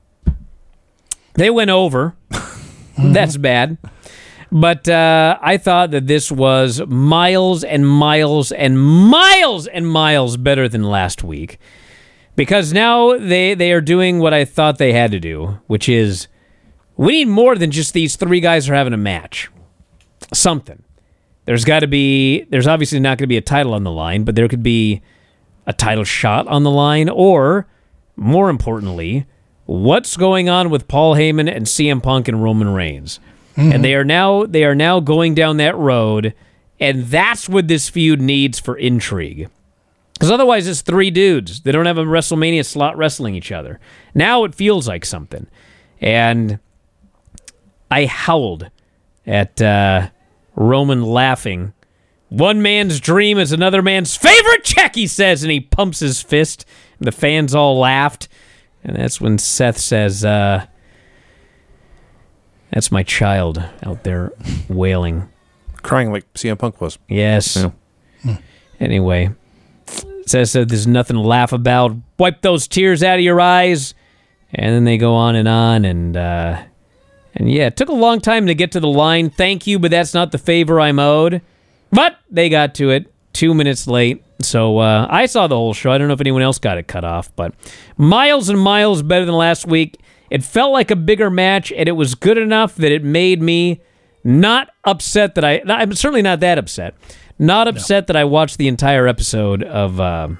They went over. That's bad. But uh, I thought that this was miles and miles and miles and miles better than last week. Because now they, they are doing what I thought they had to do, which is we need more than just these three guys are having a match. Something. There's got to be, there's obviously not going to be a title on the line, but there could be a title shot on the line, or, more importantly, what's going on with Paul Heyman and C M Punk and Roman Reigns. Mm-hmm. And they are now they are now going down that road, and that's what this feud needs for intrigue. Because otherwise it's three dudes. They don't have a WrestleMania slot wrestling each other. Now it feels like something. And I howled at uh, Roman laughing. One man's dream is another man's favorite check, he says, and he pumps his fist. And the fans all laughed. And that's when Seth says, uh, that's my child out there wailing. Crying like C M Punk was. Yes. Yeah. Hmm. Anyway, Seth said there's nothing to laugh about. Wipe those tears out of your eyes. And then they go on and on. And, uh, and yeah, it took a long time to get to the line, thank you, but that's not the favor I'm owed. But they got to it two minutes late. So uh, I saw the whole show. I don't know if anyone else got it cut off, but miles and miles better than last week. It felt like a bigger match, and it was good enough that it made me not upset that I... I'm certainly not that upset. Not upset no. that I watched the entire episode of... Um,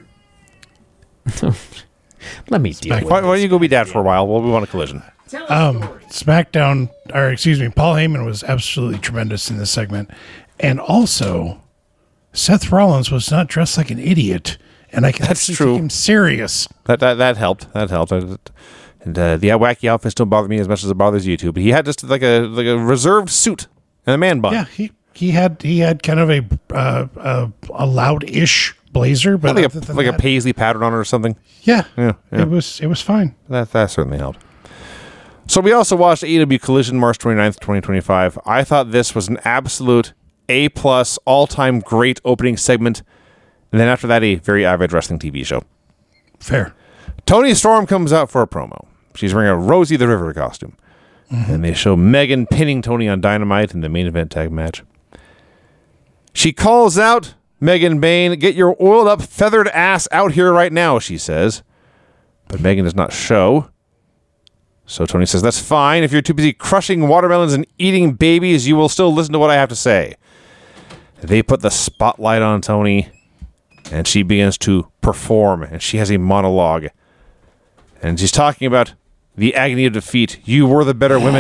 let me deal Smack- with Why, this. why don't you go be dad for a while? We'll move on to Collision. Um, SmackDown, or excuse me, Paul Heyman was absolutely tremendous in this segment. And also, Seth Rollins was not dressed like an idiot, and I can That's actually true. take him serious. That that that helped. That helped. And uh, the wacky outfits don't bother me as much as it bothers you two. But he had just like a like a reserved suit and a man bun. Yeah, he he had he had kind of a uh, uh, a loud-ish blazer, but like other a than like that, a paisley pattern on it or something. yeah, Yeah, yeah. it was it was fine. That that certainly helped. So we also watched A E W Collision March twenty-ninth, twenty twenty-five. I thought this was an absolute A plus, all-time great opening segment. And then after that, a very average wrestling T V show. Fair. Toni Storm comes out for a promo. She's wearing a Rosie the River costume. Mm-hmm. And they show Megan pinning Toni on Dynamite in the main event tag match. She calls out Megan Bain, get your oiled up, feathered ass out here right now, she says. But Megan does not show. So Toni says, that's fine. If you're too busy crushing watermelons and eating babies, you will still listen to what I have to say. They put the spotlight on Toni, and she begins to perform, and she has a monologue. And she's talking about the agony of defeat. You were the better women.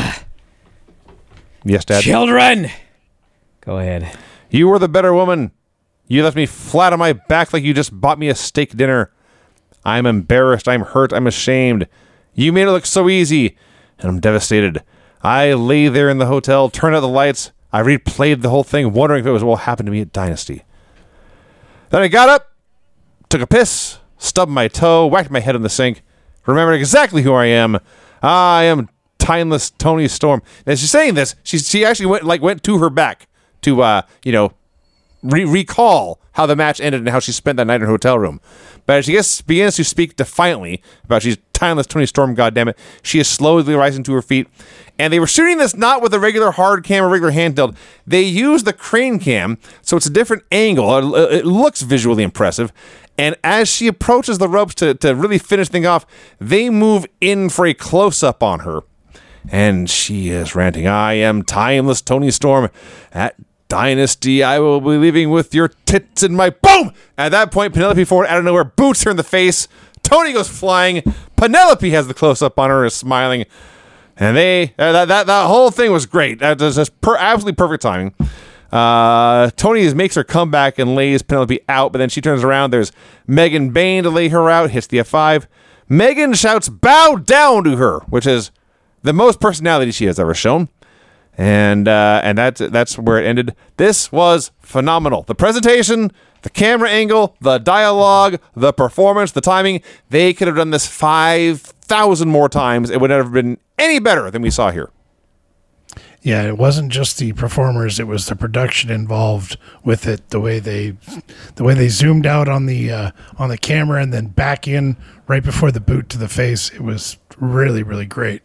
Yes, Dad? Children! Go ahead. You were the better woman. You left me flat on my back like you just bought me a steak dinner. I'm embarrassed. I'm hurt. I'm ashamed. You made it look so easy, and I'm devastated. I lay there in the hotel, turned out the lights. I replayed the whole thing, wondering if it was what happened to me at Dynasty. Then I got up, took a piss, stubbed my toe, whacked my head in the sink, remembered exactly who I am. I am Timeless Toni Storm. And as she's saying this, she she actually went like went to her back to uh you know re- recall how the match ended and how she spent that night in her hotel room. But as she gets, begins to speak defiantly about she's timeless Toni Storm, goddammit, she is slowly rising to her feet. And they were shooting this not with a regular hard cam or regular handheld. They used the crane cam, so it's a different angle. It, it looks visually impressive. And as she approaches the ropes to, to really finish things off, they move in for a close-up on her. And she is ranting, I am timeless Toni Storm. At Dynasty, I will be leaving with your tits in my... Boom! At that point, Penelope Ford, out of nowhere, boots her in the face. Toni goes flying. Penelope has the close-up on her, is smiling. And they... Uh, that, that, that whole thing was great. That was just per, absolutely perfect timing. Uh, Toni makes her comeback and lays Penelope out, but then she turns around. There's Megan Bayne to lay her out, hits the F five. Megan shouts, bow down to her, which is the most personality she has ever shown. And uh, and that's, that's where it ended. This was phenomenal. The presentation, the camera angle, the dialogue, the performance, the timing, they could have done this five thousand more times. It would have been any better than we saw here. Yeah, it wasn't just the performers; it was the production involved with it. The way they, the way they zoomed out on the uh, on the camera and then back in right before the boot to the face. It was really, really great.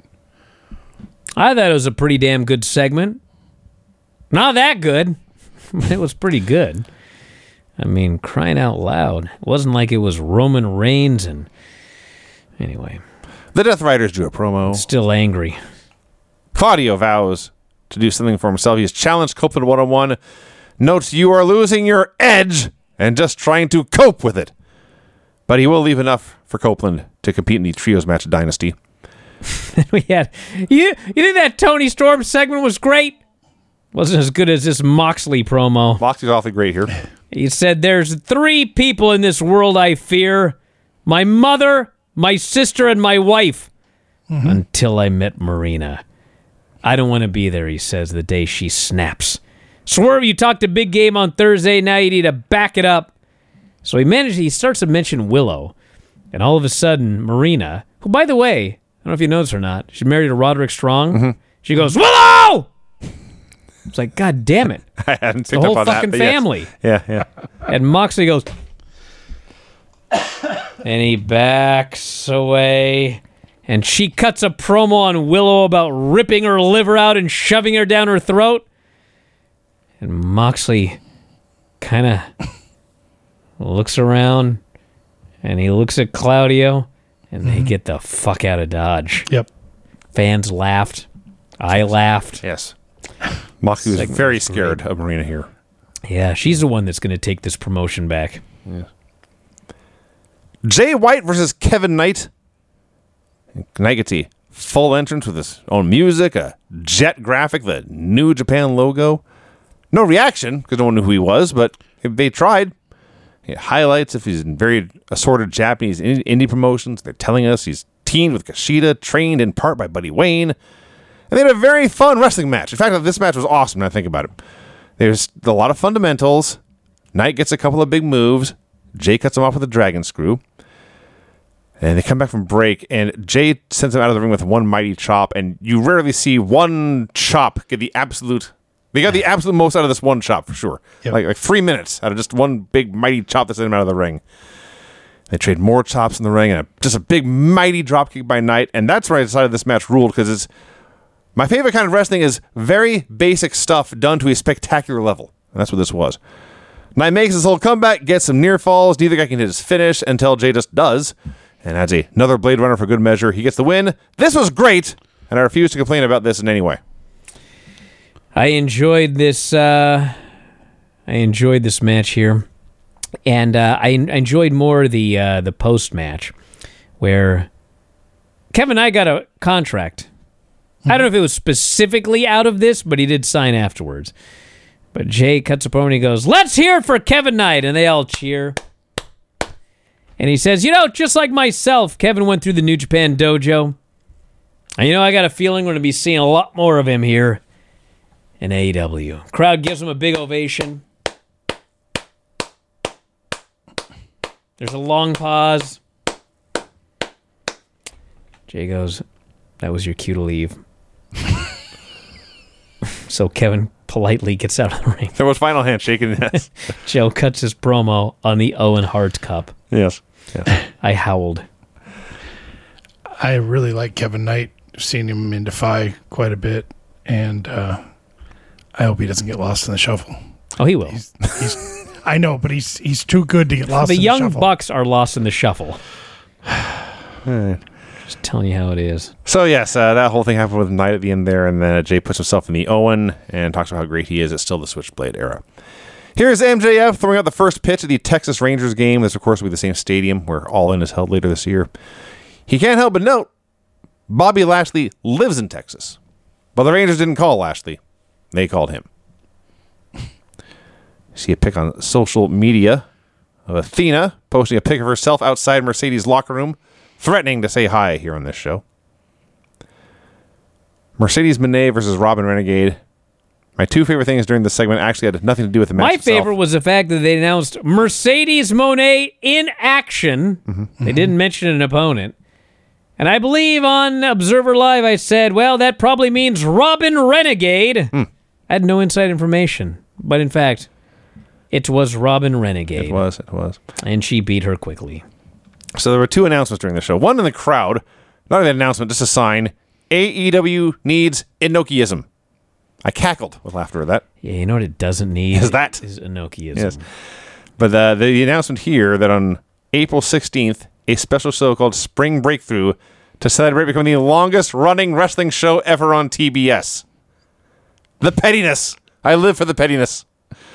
I thought it was a pretty damn good segment. Not that good, but it was pretty good. I mean, crying out loud. It wasn't like it was Roman Reigns and... Anyway. The Death Riders drew a promo. Still angry. Claudio vows to do something for himself. He has challenged Copeland one-on-one. Notes, you are losing your edge and just trying to cope with it. But he will leave enough for Copeland to compete in the Trios match at Dynasty. we had you. You think that Toni Storm segment was great? Wasn't as good as this Moxley promo. Moxley's awfully great here. He said, "There's three people in this world I fear: my mother, my sister, and my wife." Mm-hmm. Until I met Marina, I don't want to be there. He says the day she snaps. Swerve, you talked a big game on Thursday. Now you need to back it up. So he managed. He starts to mention Willow, and all of a sudden, Marina, who, by the way, I don't know if you noticed or not, she's married to Roderick Strong. Mm-hmm. She goes, Willow! It's like, God damn it. I hadn't picked the whole up on fucking that, family. Yes. Yeah, yeah. And Moxley goes, and he backs away. And she cuts a promo on Willow about ripping her liver out and shoving her down her throat. And Moxley kind of looks around, and he looks at Claudio. And they get the fuck out of Dodge. Yep. Fans laughed. I laughed. Yes. Moxley was very scared of Marina here. Yeah, she's the one that's going to take this promotion back. Yeah. Jay White versus Kevin Knight. Knight gets a full entrance with his own music, a jet graphic, the New Japan logo. No reaction, because no one knew who he was, but they tried. It highlights if he's in very assorted Japanese indie promotions. They're telling us he's teamed with Kushida, trained in part by Buddy Wayne. And they had a very fun wrestling match. In fact, this match was awesome when I think about it. There's a lot of fundamentals. Knight gets a couple of big moves. Jay cuts him off with a dragon screw. And they come back from break, and Jay sends him out of the ring with one mighty chop, and you rarely see one chop get the absolute... They got the absolute most out of this one chop, for sure. Yep. Like like three minutes out of just one big, mighty chop that sent him out of the ring. They trade more chops in the ring, and a, just a big, mighty dropkick by Knight, and that's where I decided this match ruled, because it's... My favorite kind of wrestling is very basic stuff done to a spectacular level, and that's what this was. Knight makes his whole comeback, gets some near falls, neither guy can hit his finish until Jay just does, and adds a, another Blade Runner for good measure. He gets the win. This was great, and I refuse to complain about this in any way. I enjoyed this. Uh, I enjoyed this match here, and uh, I, I enjoyed more the uh, the post match, where Kevin and I got a contract. I don't know if it was specifically out of this, but he did sign afterwards. But Jay cuts a promo and he goes, "Let's hear it for Kevin Knight," and they all cheer. And he says, "You know, just like myself, Kevin went through the New Japan dojo, and you know, I got a feeling we're going to be seeing a lot more of him here in A E W." Crowd gives him a big ovation. There's a long pause. Jay goes, "That was your cue to leave." So Kevin politely gets out of the ring. There was final handshake. Yes. Joe cuts his promo on the Owen Hart Cup. Yes. yes. I howled. I really like Kevin Knight. Seen him in Defy quite a bit, and uh, I hope he doesn't get lost in the shuffle. Oh, he will. He's, he's, I know, but he's he's too good to get lost The in the Young shuffle. Bucks are lost in the shuffle. Right. Just telling you how it is. So, yes, uh, that whole thing happened with Knight at the end there, and then uh, Jay puts himself in the Owen and talks about how great he is. It's still the Switchblade era. Here's M J F throwing out the first pitch of the Texas Rangers game. This, of course, will be the same stadium where All In is held later this year. He can't help but note Bobby Lashley lives in Texas, but the Rangers didn't call Lashley. They called him. See a pic on social media of Athena posting a pic of herself outside Mercedes' locker room, threatening to say hi here on this show. Mercedes Moné versus Robin Renegade. My two favorite things during this segment actually had nothing to do with the match My itself. favorite was the fact that they announced Mercedes Moné in action. Mm-hmm. They didn't mention an opponent. And I believe on Observer Live I said, well, that probably means Robin Renegade. Hmm. I had no inside information. But in fact, it was Robin Renegade. It was, it was. And she beat her quickly. So there were two announcements during the show. One in the crowd, not an announcement, just a sign. A E W needs Enochiism. I cackled with laughter at that. Yeah, you know what it doesn't need? Is that? Is Enochiism. Yes. But uh, the announcement here that on April sixteenth, a special show called Spring Breakthrough to celebrate becoming the longest running wrestling show ever on T B S. The pettiness. I live for the pettiness.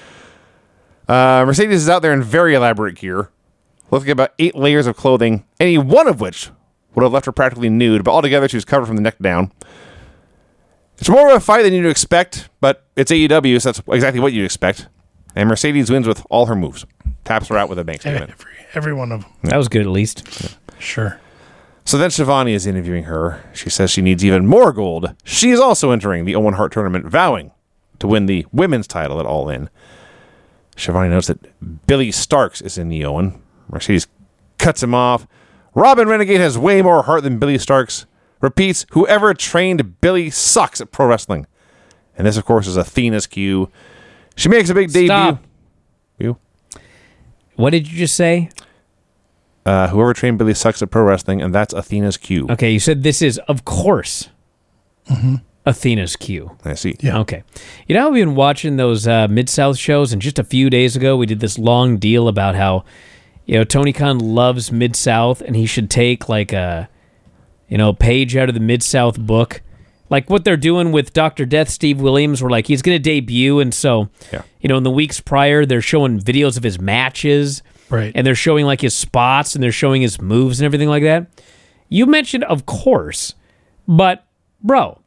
Uh, Mercedes is out there in very elaborate gear, looking at about eight layers of clothing, any one of which would have left her practically nude, but altogether she was covered from the neck down. It's more of a fight than you'd expect, but it's A E W, so that's exactly what you'd expect. And Mercedes wins with all her moves. Taps her out with a bank statement. Every, every one of them. That was good at least. Sure. So then Shivani is interviewing her. She says she needs even more gold. She is also entering the Owen Hart tournament, vowing to win the women's title at All In. Shivani notes that Billy Starks is in the Owen. Mercedes cuts him off. Robin Renegade has way more heart than Billy Starks. Repeats, whoever trained Billy sucks at pro wrestling. And this, of course, is Athena's cue. She makes a big Stop. debut. What did you just say? Uh, whoever trained Billy sucks at pro wrestling, and that's Athena's cue. Okay, you said this is, of course, Athena's cue. I see. Yeah. Okay. You know how we've been watching those uh, Mid-South shows, and just a few days ago we did this long deal about how, you know, Tony Khan loves Mid-South, and he should take, like, a, you know, page out of the Mid-South book. Like what they're doing with Doctor Death, Steve Williams, where, like, he's going to debut, and so, Yeah. you know, in the weeks prior, they're showing videos of his matches, Right. and they're showing, like, his spots, and they're showing his moves and everything like that. You mentioned, of course, but, bro,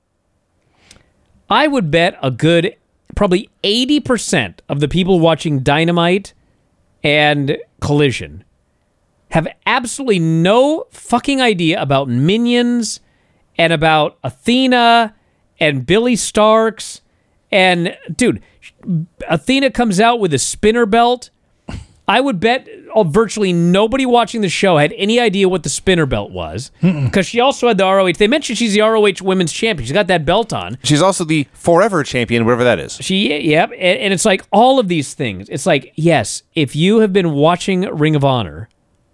I would bet a good, probably eighty percent of the people watching Dynamite and Collision have absolutely no fucking idea about Minions and about Athena and Billy Starks. And, dude, Athena comes out with a spinner belt. I would bet uh, virtually nobody watching the show had any idea what the spinner belt was, because she also had the R O H. They mentioned she's the R O H Women's Champion. She's got that belt on. She's also the forever champion, whatever that is. She, yep, and, and it's like all of these things. It's like, yes, if you have been watching Ring of Honor,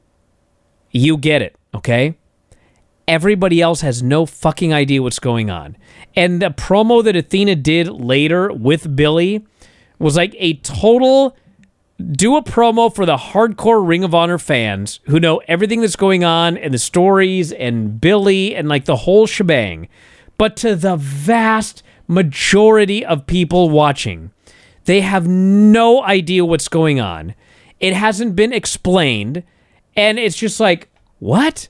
you get it, okay? Everybody else has no fucking idea what's going on. And the promo that Athena did later with Billy was like a total do a promo for the hardcore Ring of Honor fans who know everything that's going on and the stories and Billy and like the whole shebang. But to the vast majority of people watching, they have no idea what's going on. It hasn't been explained. And it's just like, what?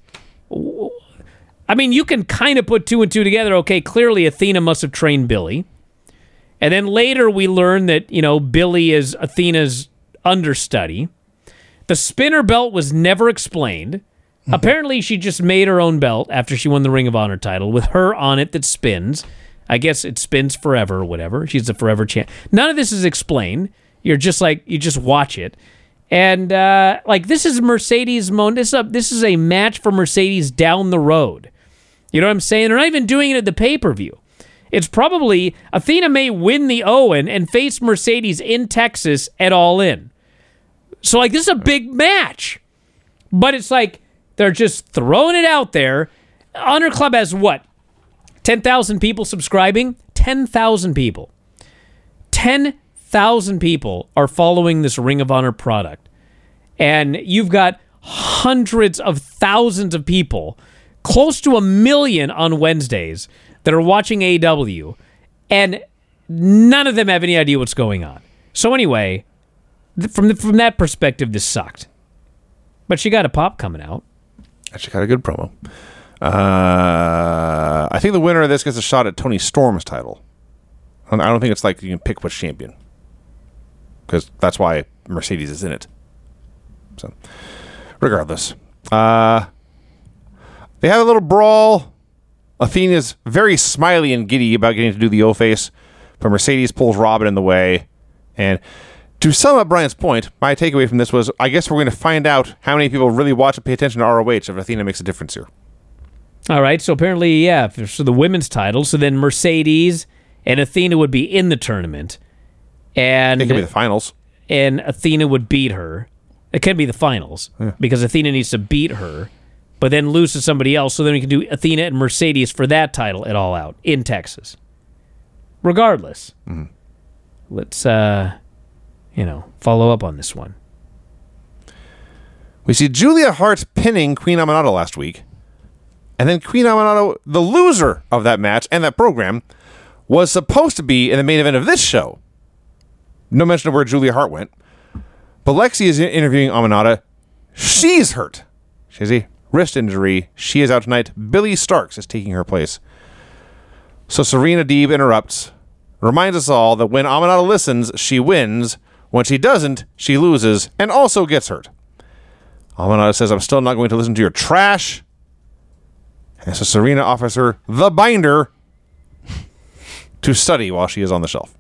I mean, you can kind of put two and two together. Okay, clearly Athena must have trained Billy. And then later we learn that, you know, Billy is Athena's understudy. The spinner belt was never explained. Mm-hmm. Apparently she just made her own belt after she won the Ring of Honor title with her on it that spins. I guess it spins forever or whatever. She's a forever champ. None of this is explained. You're just like, you just watch it. And, uh, like, this is Mercedes Mon. This is, a, this is a match for Mercedes down the road. You know what I'm saying? They're not even doing it at the pay-per-view. It's probably Athena may win the Owen and face Mercedes in Texas at All In. So, like, this is a big match. But it's like they're just throwing it out there. Honor Club has what? ten thousand people subscribing? ten thousand people. ten thousand people are following this Ring of Honor product. And you've got hundreds of thousands of people, close to a million on Wednesdays, that are watching A E W, and none of them have any idea what's going on. So anyway, th- from the, from that perspective, this sucked. But she got a pop coming out. She got a good promo. Uh, I think the winner of this gets a shot at Tony Storm's title. I don't think it's like you can pick which champion, because that's why Mercedes is in it. So, regardless, uh, they have a little brawl. Athena's very smiley and giddy about getting to do the O-face, but Mercedes pulls Robin in the way. And to sum up Brian's point, my takeaway from this was, I guess we're going to find out how many people really watch and pay attention to R O H if Athena makes a difference here. All right, so apparently, yeah, so the women's title, so then Mercedes and Athena would be in the tournament. And It could be the finals. And Athena would beat her. It can be the finals, Yeah. because Athena needs to beat her, but then lose to somebody else, so then we can do Athena and Mercedes for that title at All Out in Texas. Regardless, mm-hmm. let's, uh, you know, follow up on this one. We see Julia Hart pinning Queen Amanado last week, and then Queen Amanado, the loser of that match and that program, was supposed to be in the main event of this show. No mention of where Julia Hart went. But Lexi is interviewing Amanada. She's hurt. She has a wrist injury. She is out tonight. Billy Starks is taking her place. So Serena Deeb interrupts, reminds us all that when Amanada listens, she wins. When she doesn't, she loses and also gets hurt. Amanada says, I'm still not going to listen to your trash. And so Serena offers her the binder to study while she is on the shelf.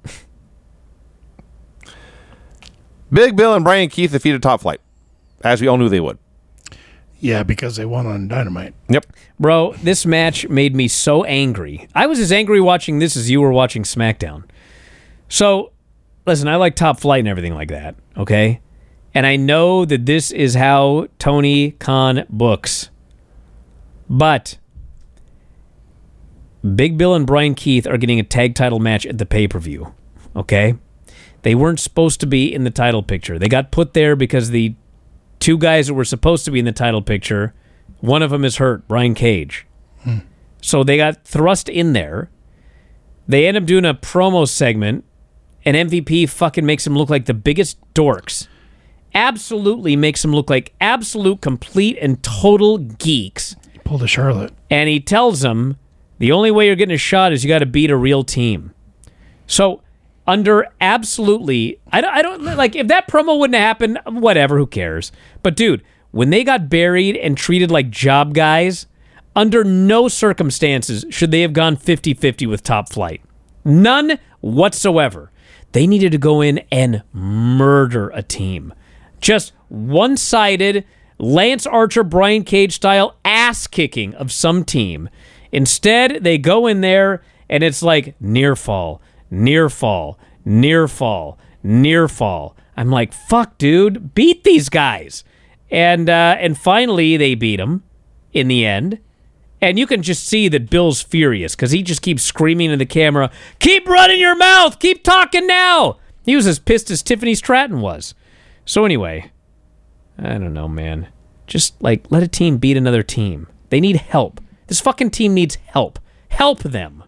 Big Bill and Brian Keith defeated Top Flight, as we all knew they would. Yeah, because they won on Dynamite. Yep. Bro, this match made me so angry. I was as angry watching this as you were watching SmackDown. So, listen, I like Top Flight and everything like that, okay? And I know that this is how Tony Khan books. But Big Bill and Brian Keith are getting a tag title match at the pay-per-view, okay? They weren't supposed to be in the title picture. They got put there because the two guys that were supposed to be in the title picture, one of them is hurt, Brian Cage. Hmm. So they got thrust in there. They end up doing a promo segment, and M V P fucking makes them look like the biggest dorks. Absolutely makes them look like absolute, complete, and total geeks. He pulled a Charlotte. And he tells them, the only way you're getting a shot is you got to beat a real team. So, under absolutely, I don't, I don't, like, if that promo wouldn't have happened, whatever, who cares? But, dude, when they got buried and treated like job guys, under no circumstances should they have gone fifty-fifty with Top Flight. None whatsoever. They needed to go in and murder a team. Just one-sided, Lance Archer, Brian Cage style ass-kicking of some team. Instead, they go in there, and it's like near fall, near fall, near fall, near fall. I'm like, fuck, dude, beat these guys. And uh, and finally, they beat them in the end. And you can just see that Bill's furious because he just keeps screaming in the camera, keep running your mouth, keep talking now. He was as pissed as Tiffany Stratton was. So anyway, I don't know, man. Just, like, let a team beat another team. They need help. This fucking team needs help. Help them.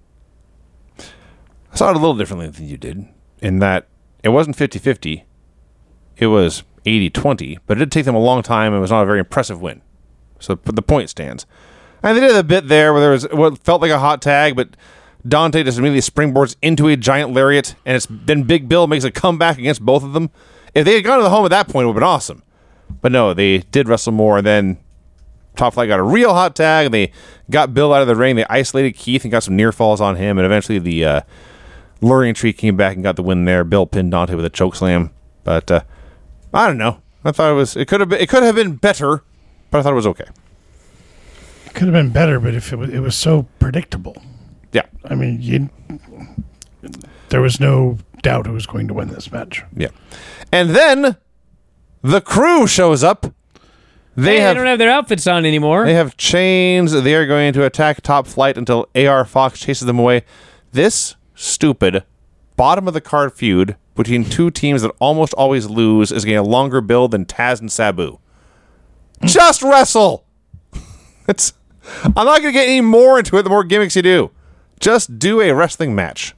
I saw it a little differently than you did, in that it wasn't fifty-fifty. It was eighty twenty, but it did take them a long time and it was not a very impressive win. So the point stands. And they did a bit there where there was what felt like a hot tag, but Dante just immediately springboards into a giant lariat, and it's then Big Bill makes a comeback against both of them. If they had gone to the home at that point, it would have been awesome. But no, they did wrestle more, and then Top Flight got a real hot tag, and they got Bill out of the ring. They isolated Keith and got some near falls on him, and eventually the uh, Luring Tree came back and got the win there. Bill pinned Dante with a chokeslam. But uh, I don't know. I thought it was it could have been, it could have been better, but I thought it was okay. It could have been better, but if it was, it was so predictable. Yeah. I mean, you, there was no doubt who was going to win this match. Yeah. And then the crew shows up. They Hey, have they don't have their outfits on anymore. they have chains. They are going to attack Top Flight until A R Fox chases them away. This stupid bottom of the card feud between two teams that almost always lose is getting a longer build than Taz and Sabu. Just wrestle. It's I'm not going to get any more into it the more gimmicks you do. Just do a wrestling match.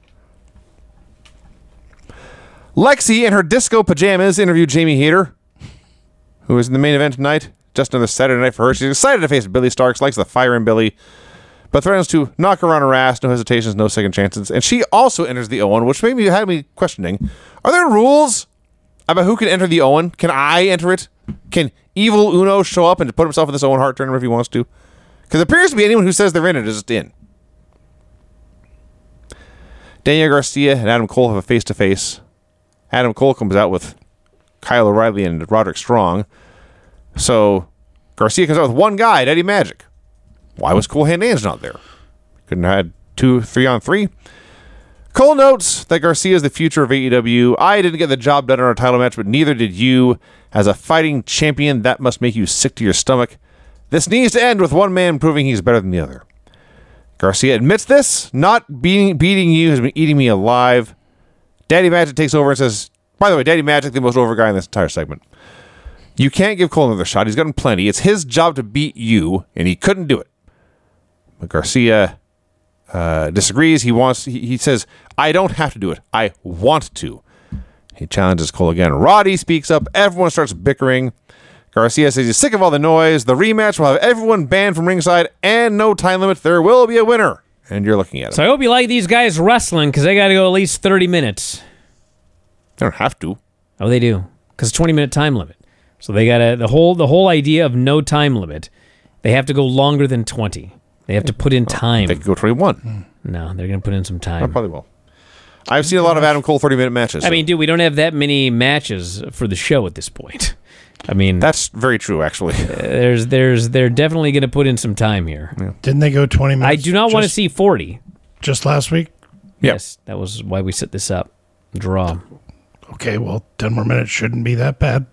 Lexi in her disco pajamas interviewed Jamie Hayter, who is in the main event tonight. Just another Saturday night for her. She's excited to face Billy Starks, likes the fire in Billy, but threatens to knock her on her ass. No hesitations, no second chances. And she also enters the Owen, which made me had me questioning: are there rules about who can enter the Owen? Can I enter it? Can Evil Uno show up and put himself in this Owen Hart tournament if he wants to? Because it appears to be anyone who says they're in it is just in. Daniel Garcia and Adam Cole have a face-to-face. Adam Cole comes out with Kyle O'Reilly and Roderick Strong. So Garcia comes out with one guy, Eddie Magic. Why was Cole Hand-Ange not there? Couldn't have had two, three on three. Cole notes that Garcia is the future of A E W. I didn't get the job done in our title match, but neither did you. As a fighting champion, that must make you sick to your stomach. This needs to end with one man proving he's better than the other. Garcia admits this. Not beating, beating you has been eating me alive. Daddy Magic takes over and says, by the way, Daddy Magic, the most over guy in this entire segment. You can't give Cole another shot. He's gotten plenty. It's his job to beat you, and he couldn't do it. But Garcia uh, disagrees. He wants. He, he says, I don't have to do it. I want to. He challenges Cole again. Roddy speaks up. Everyone starts bickering. Garcia says he's sick of all the noise. The rematch will have everyone banned from ringside and no time limit. There will be a winner. And you're looking at it. So I hope you like these guys wrestling because they got to go at least thirty minutes. They don't have to. Oh, they do, because twenty minute time limit. So they got to the whole the whole idea of no time limit. They have to go longer than twenty. They have to put in time. They could go twenty-one. No, they're going to put in some I time. probably will. I've seen a lot of Adam Cole thirty minute matches. I so mean, dude, we don't have that many matches for the show at this point. I mean, that's very true, actually. there's there's they're definitely going to put in some time here. Yeah. Didn't they go twenty I minutes? do not want to just- see forty. Just last week? Yep. Yes, that was why we set this up. Draw. Okay, well, ten more minutes shouldn't be that bad.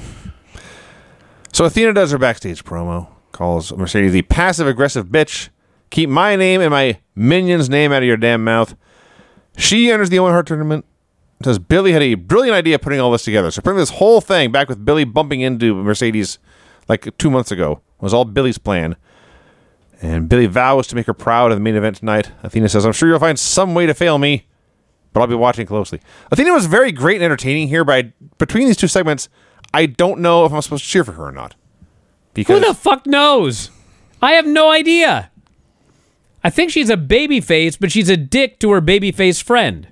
So Athena does her backstage promo, calls Mercedes the passive-aggressive bitch. Keep my name and my minion's name out of your damn mouth. She enters the Owen Hart tournament. Says Billy had a brilliant idea putting all this together. So putting this whole thing back with Billy bumping into Mercedes like two months ago was all Billy's plan. And Billy vows to make her proud of the main event tonight. Athena says, I'm sure you'll find some way to fail me, but I'll be watching closely. Athena was very great and entertaining here, but I, between these two segments, I don't know if I'm supposed to cheer for her or not. Because Who the fuck knows? I have no idea. I think she's a babyface, but she's a dick to her babyface friend.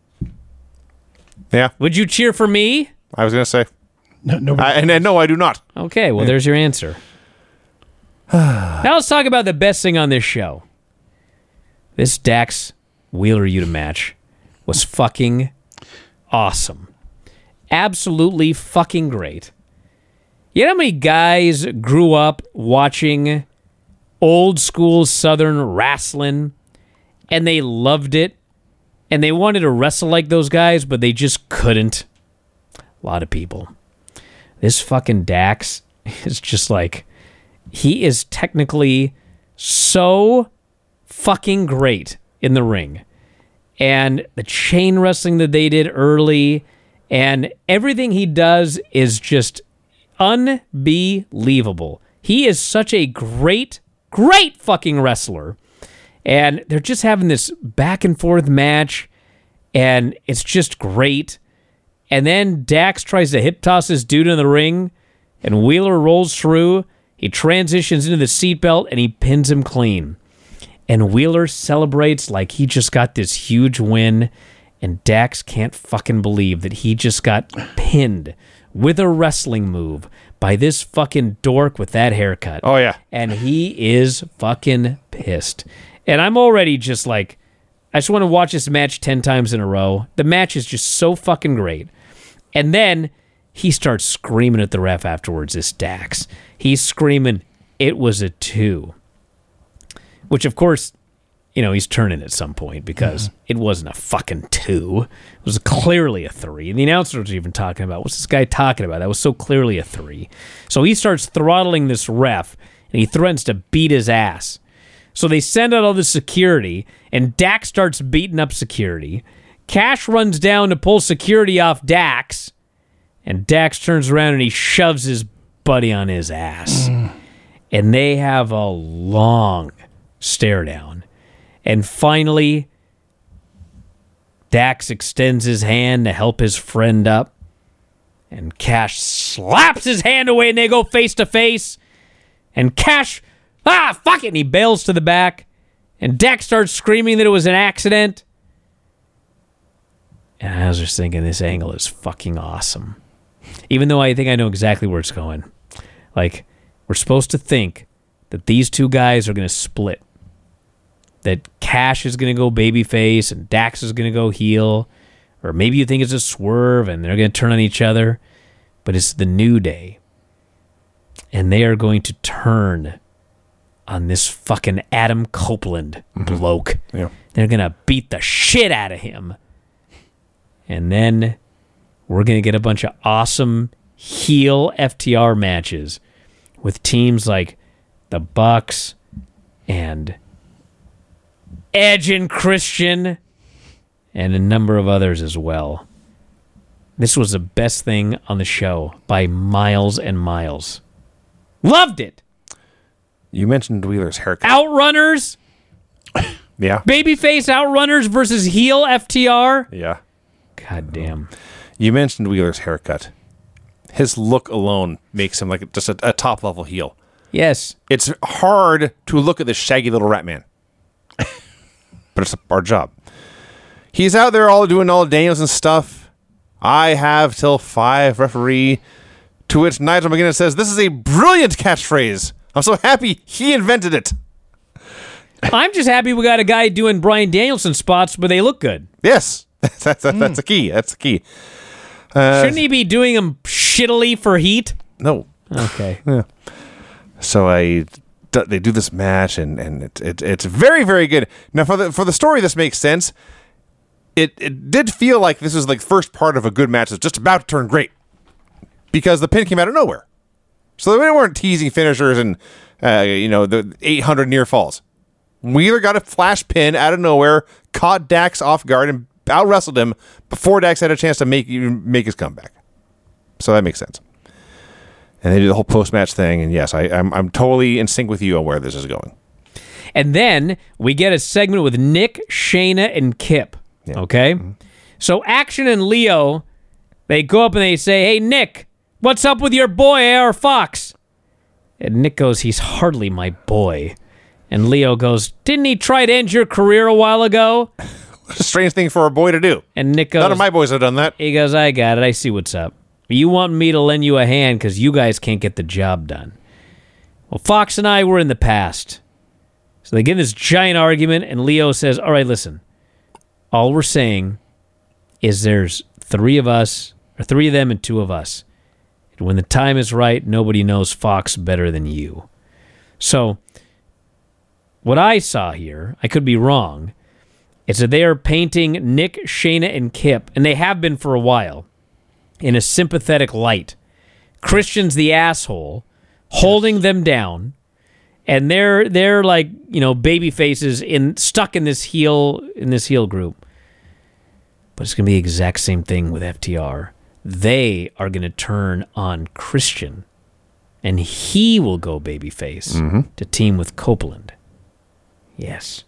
yeah, Would you cheer for me? I was going to say. No, nobody, I, and, and no, I do not. Okay, well, there's your answer. Now let's talk about the best thing on this show. This Dax Wheeler Yuta match was fucking awesome. Absolutely fucking great. You know how many guys grew up watching old school Southern wrestling and they loved it and they wanted to wrestle like those guys, but they just couldn't? A lot of people. This fucking Dax is just like, he is technically so fucking great in the ring. And the chain wrestling that they did early and everything he does is just unbelievable. He is such a great, great fucking wrestler. And they're just having this back and forth match and it's just great. And then Dax tries to hip toss this dude in the ring and Wheeler rolls through. He transitions into the seatbelt and he pins him clean. And Wheeler celebrates like he just got this huge win. And Dax can't fucking believe that he just got pinned with a wrestling move by this fucking dork with that haircut. Oh, yeah. And he is fucking pissed. And I'm already just like, I just want to watch this match ten times in a row. The match is just so fucking great. And then he starts screaming at the ref afterwards, this Dax. He's screaming, it was a two. Which, of course, you know, he's turning at some point because mm. it wasn't a fucking two. It was clearly a three. And the announcer was even talking about, what's this guy talking about? That was so clearly a three. So he starts throttling this ref, and he threatens to beat his ass. So they send out all the security, and Dax starts beating up security. Cash runs down to pull security off Dax, and Dax turns around and he shoves his buddy on his ass. Mm. And they have a long stare down. And finally, Dax extends his hand to help his friend up. And Cash slaps his hand away and they go face to face. And Cash, ah, fuck it, and he bails to the back. And Dax starts screaming that it was an accident. And I was just thinking, this angle is fucking awesome. Even though I think I know exactly where it's going. Like, we're supposed to think that these two guys are going to split. That Cash is going to go babyface and Dax is going to go heel. Or maybe you think it's a swerve and they're going to turn on each other. But it's the New Day. And they are going to turn on this fucking Adam Copeland mm-hmm. bloke. Yeah. They're going to beat the shit out of him. And then we're going to get a bunch of awesome heel F T R matches with teams like the Bucks and Edge and Christian and a number of others as well. This was the best thing on the show by miles and miles. Loved it. You mentioned Wheeler's haircut. Outrunners. Yeah. Babyface Outrunners versus heel F T R. Yeah. God damn. You mentioned Wheeler's haircut. His look alone makes him like just a, a top-level heel. Yes. It's hard to look at this shaggy little rat man. But it's our job. He's out there all doing all the Daniels and stuff. I have till five referee. To which Nigel McGuinness says, this is a brilliant catchphrase. I'm so happy he invented it. I'm just happy we got a guy doing Bryan Danielson spots, but they look good. Yes. That's, that's, that's, mm. that's the key. That's the key. Uh, Shouldn't he be doing them shittily for heat? No. Okay. Yeah. So I, they do this match, and, and it, it, it's very, very good. Now, for the for the story, this makes sense. It it did feel like this was like the first part of a good match that's just about to turn great. Because the pin came out of nowhere. So they weren't teasing finishers and, uh, you know, the eight hundred near falls. Wheeler got a flash pin out of nowhere, caught Dax off guard, and out-wrestled him before Dax had a chance to make make his comeback. So that makes sense. And they do the whole post-match thing, and yes, I, I'm I'm totally in sync with you on where this is going. And then we get a segment with Nick, Shayna, and Kip. Yeah. Okay? Mm-hmm. So Action and Leo, they go up and they say, hey, Nick, what's up with your boy, A R Fox? And Nick goes, he's hardly my boy. And Leo goes, didn't he try to end your career a while ago? What a strange thing for a boy to do. And Nick goes, none of my boys have done that. He goes, I got it. I see what's up. You want me to lend you a hand because you guys can't get the job done. Well, Fox and I were in the past. So they get in this giant argument, and Leo says, all right, listen. All we're saying is there's three of us, or three of them and two of us. And when the time is right, nobody knows Fox better than you. So what I saw here, I could be wrong, is that they are painting Nick, Shayna, and Kip, and they have been for a while, in a sympathetic light. Christian's the asshole, holding them down, and they're they're like, you know, baby faces in stuck in this heel in this heel group. But it's gonna be the exact same thing with F T R. They are gonna turn on Christian, and he will go babyface mm-hmm. to team with Copeland. Yes.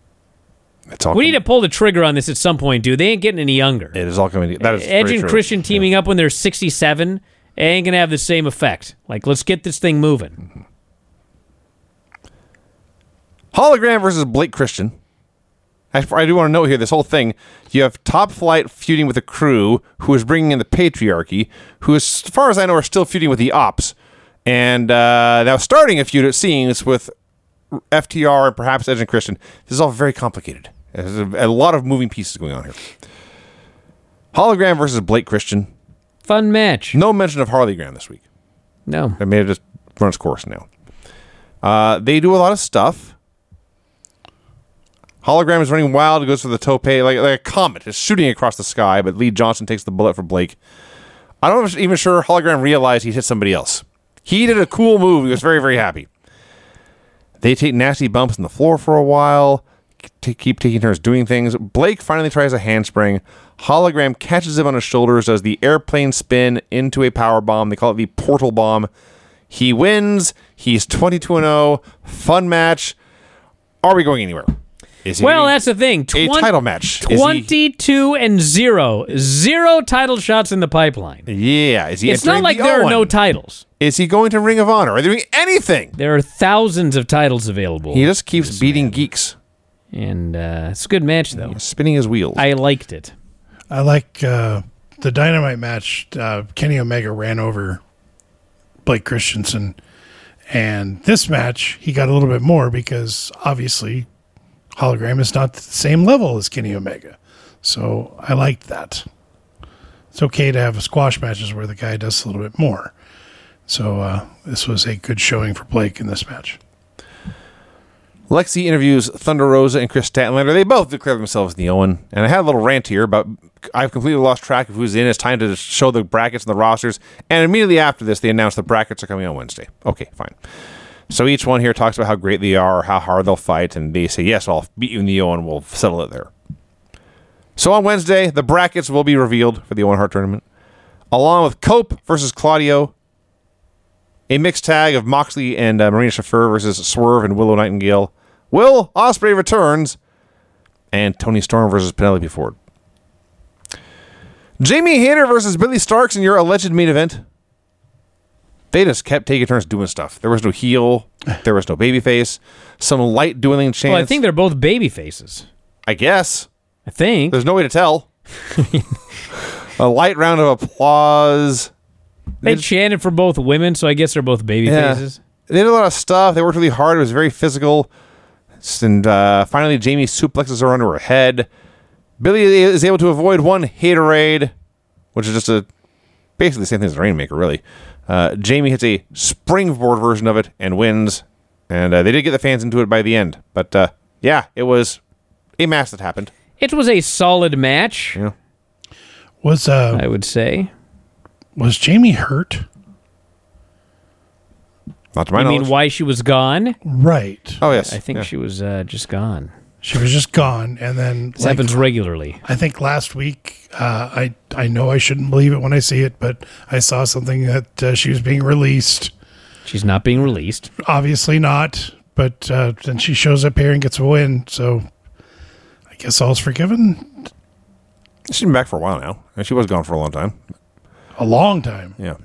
It's all we com- need to pull the trigger on this at some point, dude. They ain't getting any younger. It is all coming. That is Edge and true. Christian teaming yeah. up when they're sixty-seven ain't gonna have the same effect. Like, let's get this thing moving. Mm-hmm. Hologram versus Blake Christian. I, I do want to note here this whole thing. You have Top Flight feuding with the Crew, who is bringing in the Patriarchy, who, as far as I know, are still feuding with the Ops, and uh, now starting a feud. It seems with F T R and perhaps Edge and Christian. This is all very complicated. There's a, a lot of moving pieces going on here. Hologram versus Blake Christian. Fun match. No mention of Harleygram this week. No. I may have just run its course now. Uh, they do a lot of stuff. Hologram is running wild. It goes for the tope like, like a comet. It's shooting across the sky, but Lee Johnson takes the bullet for Blake. I'm not even sure Hologram realized he hit somebody else. He did a cool move. He was very, very happy. They take nasty bumps on the floor for a while, t- keep taking turns doing things. Blake finally tries a handspring. Hologram catches him on his shoulders, does the airplane spin into a power bomb. They call it the portal bomb. He wins. He's twenty-two and oh. Fun match. Are we going anywhere? Is he Well, that's the thing. a title match? Is he- twenty-two and zero. Zero title shots in the pipeline. yeah. Is he It's not entering like the there are Owen? no titles. Is he going to Ring of Honor? Are they doing anything? There are thousands of titles available. He just keeps beating geeks, And uh, it's a good match, though. spinning his wheels. I liked it. I like uh, the Dynamite match. Uh, Kenny Omega ran over Blake Christensen. And this match, he got a little bit more because obviously Hologram is not the same level as Kenny Omega. So I liked that. It's okay to have squash matches where the guy does a little bit more. So uh, this was a good showing for Blake in this match. Lexi interviews Thunder Rosa and Chris Statlander. They both declare themselves the Owen. And I had a little rant here about I've completely lost track of who's in. It's time to show the brackets and the rosters. And immediately after this, they announced the brackets are coming on Wednesday. Okay, fine. So each one here talks about how great they are, how hard they'll fight, and they say, yes, I'll beat you in the Owen. We'll settle it there. So on Wednesday, the brackets will be revealed for the Owen Hart Tournament, along with Cope versus Claudio, a mixed tag of Moxley and uh, Marina Shafir versus Swerve and Willow Nightingale, Will Ospreay returns, and Tony Storm versus Penelope Ford. Jamie Hayter versus Billy Starks in your alleged main event. They just kept taking turns doing stuff. There was no heel. There was no babyface. Some light dueling chance. Well, I think they're both baby faces. I guess. I think. There's no way to tell. A light round of applause. They They- chanted for both women, so I guess they're both baby Yeah. faces. They did a lot of stuff. They worked really hard. It was very physical. And uh, finally, Jamie suplexes her under her head. Billy is able to avoid one haterade, which is just a basically the same thing as the Rainmaker, really. Uh, Jamie hits a springboard version of it and wins. And uh, they did get the fans into it by the end. But uh, yeah, it was a match that happened. It was a solid match, Yeah. Was uh, I would say. was Jamie hurt? Not to my I knowledge. mean, why she was gone? Right. Oh, yes. I think Yeah. she was uh, just gone. She was just gone. And then This like, happens regularly. I think last week, uh, I I know I shouldn't believe it when I see it, but I saw something that uh, she was being released. She's not being released. Obviously not, but uh, then she shows up here and gets a win. So I guess all's forgiven. She's been back for a while now. And she was gone for a long time. A long time. Yeah.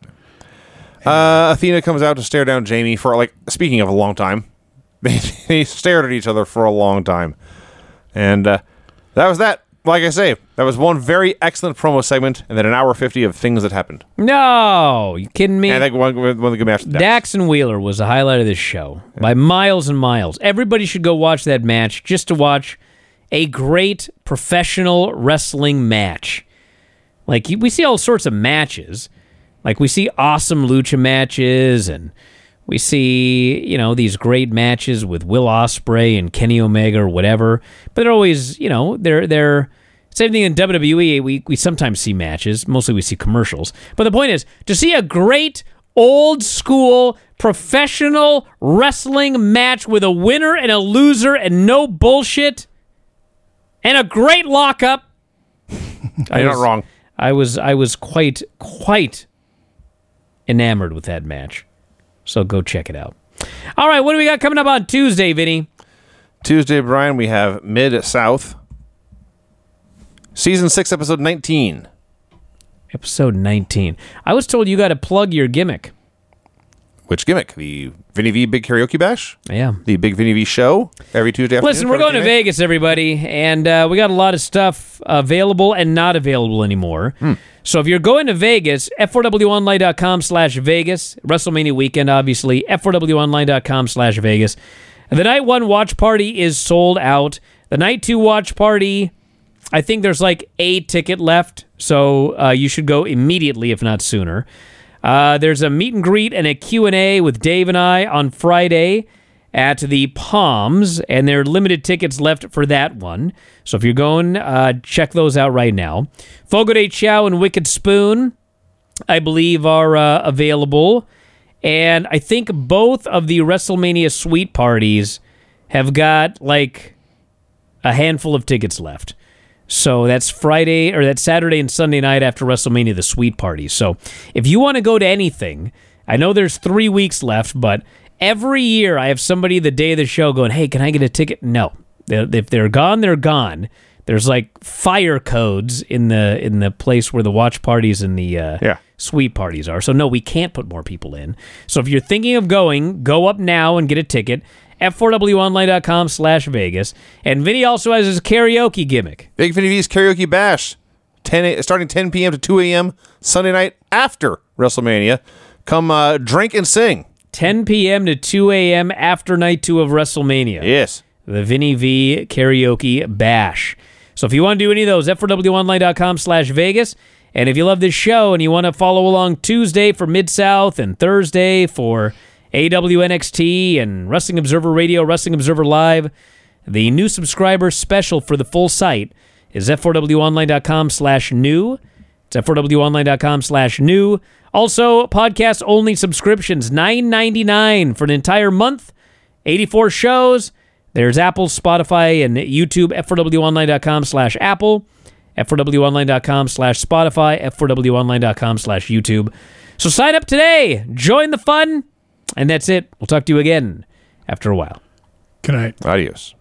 Uh, Athena comes out to stare down Jamie for, like, speaking of a long time, they, they stared at each other for a long time. And uh, that was that. Like I say, that was one very excellent promo segment and then an hour fifty of things that happened. No, you kidding me? And I think one, one of the good matches. Dax and Wheeler was the highlight of this show by miles and miles. Everybody should go watch that match just to watch a great professional wrestling match. Like, we see all sorts of matches. Like, we see awesome lucha matches, and we see, you know, these great matches with Will Ospreay and Kenny Omega or whatever. But they're always, you know, they're they're same thing in W W E. We we sometimes see matches. Mostly we see commercials. But the point is to see a great old school professional wrestling match with a winner and a loser and no bullshit and a great lockup. You're not wrong. I was I was quite quite enamored with that match. So go check it out. All right, what do we got coming up on Tuesday, Vinny? Tuesday, Brian, we have Mid-South. Season six, episode nineteen. Episode nineteen. I was told you got to plug your gimmick. Which gimmick? The Vinny V Big Karaoke Bash? Yeah. The Big Vinny V Show every Tuesday afternoon? Listen, we're going to Vegas, everybody, and uh, we got a lot of stuff available and not available anymore. Hmm. So if you're going to Vegas, f four w online dot com slash Vegas, WrestleMania weekend, obviously, f four w online dot com slash Vegas. The night one watch party is sold out. The night two watch party, I think there's like a ticket left, so uh, you should go immediately, if not sooner. Uh, there's a meet and greet and a Q and A with Dave and I on Friday at the Palms, and there are limited tickets left for that one. So if you're going, uh, check those out right now. Fogo de Chao and Wicked Spoon, I believe, are uh, available. And I think both of the WrestleMania suite parties have got like a handful of tickets left. So that's Friday, or that's Saturday and Sunday night after WrestleMania, the suite parties. So if you want to go to anything, I know there's three weeks left, but every year I have somebody the day of the show going, hey, can I get a ticket? No. If they're gone, they're gone. There's like fire codes in the in the place where the watch parties and the uh, Yeah. suite parties are. So no, we can't put more people in. So if you're thinking of going, go up now and get a ticket. F four W online dot com slash Vegas. And Vinny also has his karaoke gimmick. Big Vinny V's Karaoke Bash, ten a, starting ten p.m. to two a.m. Sunday night after WrestleMania. Come uh, drink and sing. ten p.m. to two a.m. after night two of WrestleMania. Yes. The Vinny V Karaoke Bash. So if you want to do any of those, F four W online dot com slash Vegas. And if you love this show and you want to follow along Tuesday for Mid-South and Thursday for A W N X T and Wrestling Observer Radio, Wrestling Observer Live, the new subscriber special for the full site is F four W online dot com slash new. It's F four W online dot com slash new. Also, podcast-only subscriptions, nine ninety-nine for an entire month, eighty-four shows. There's Apple, Spotify, and YouTube, F four W online dot com slash Apple, F four W online dot com slash Spotify, F four W online dot com slash YouTube. So sign up today. Join the fun. And that's it. We'll talk to you again after a while. Good night. Adios.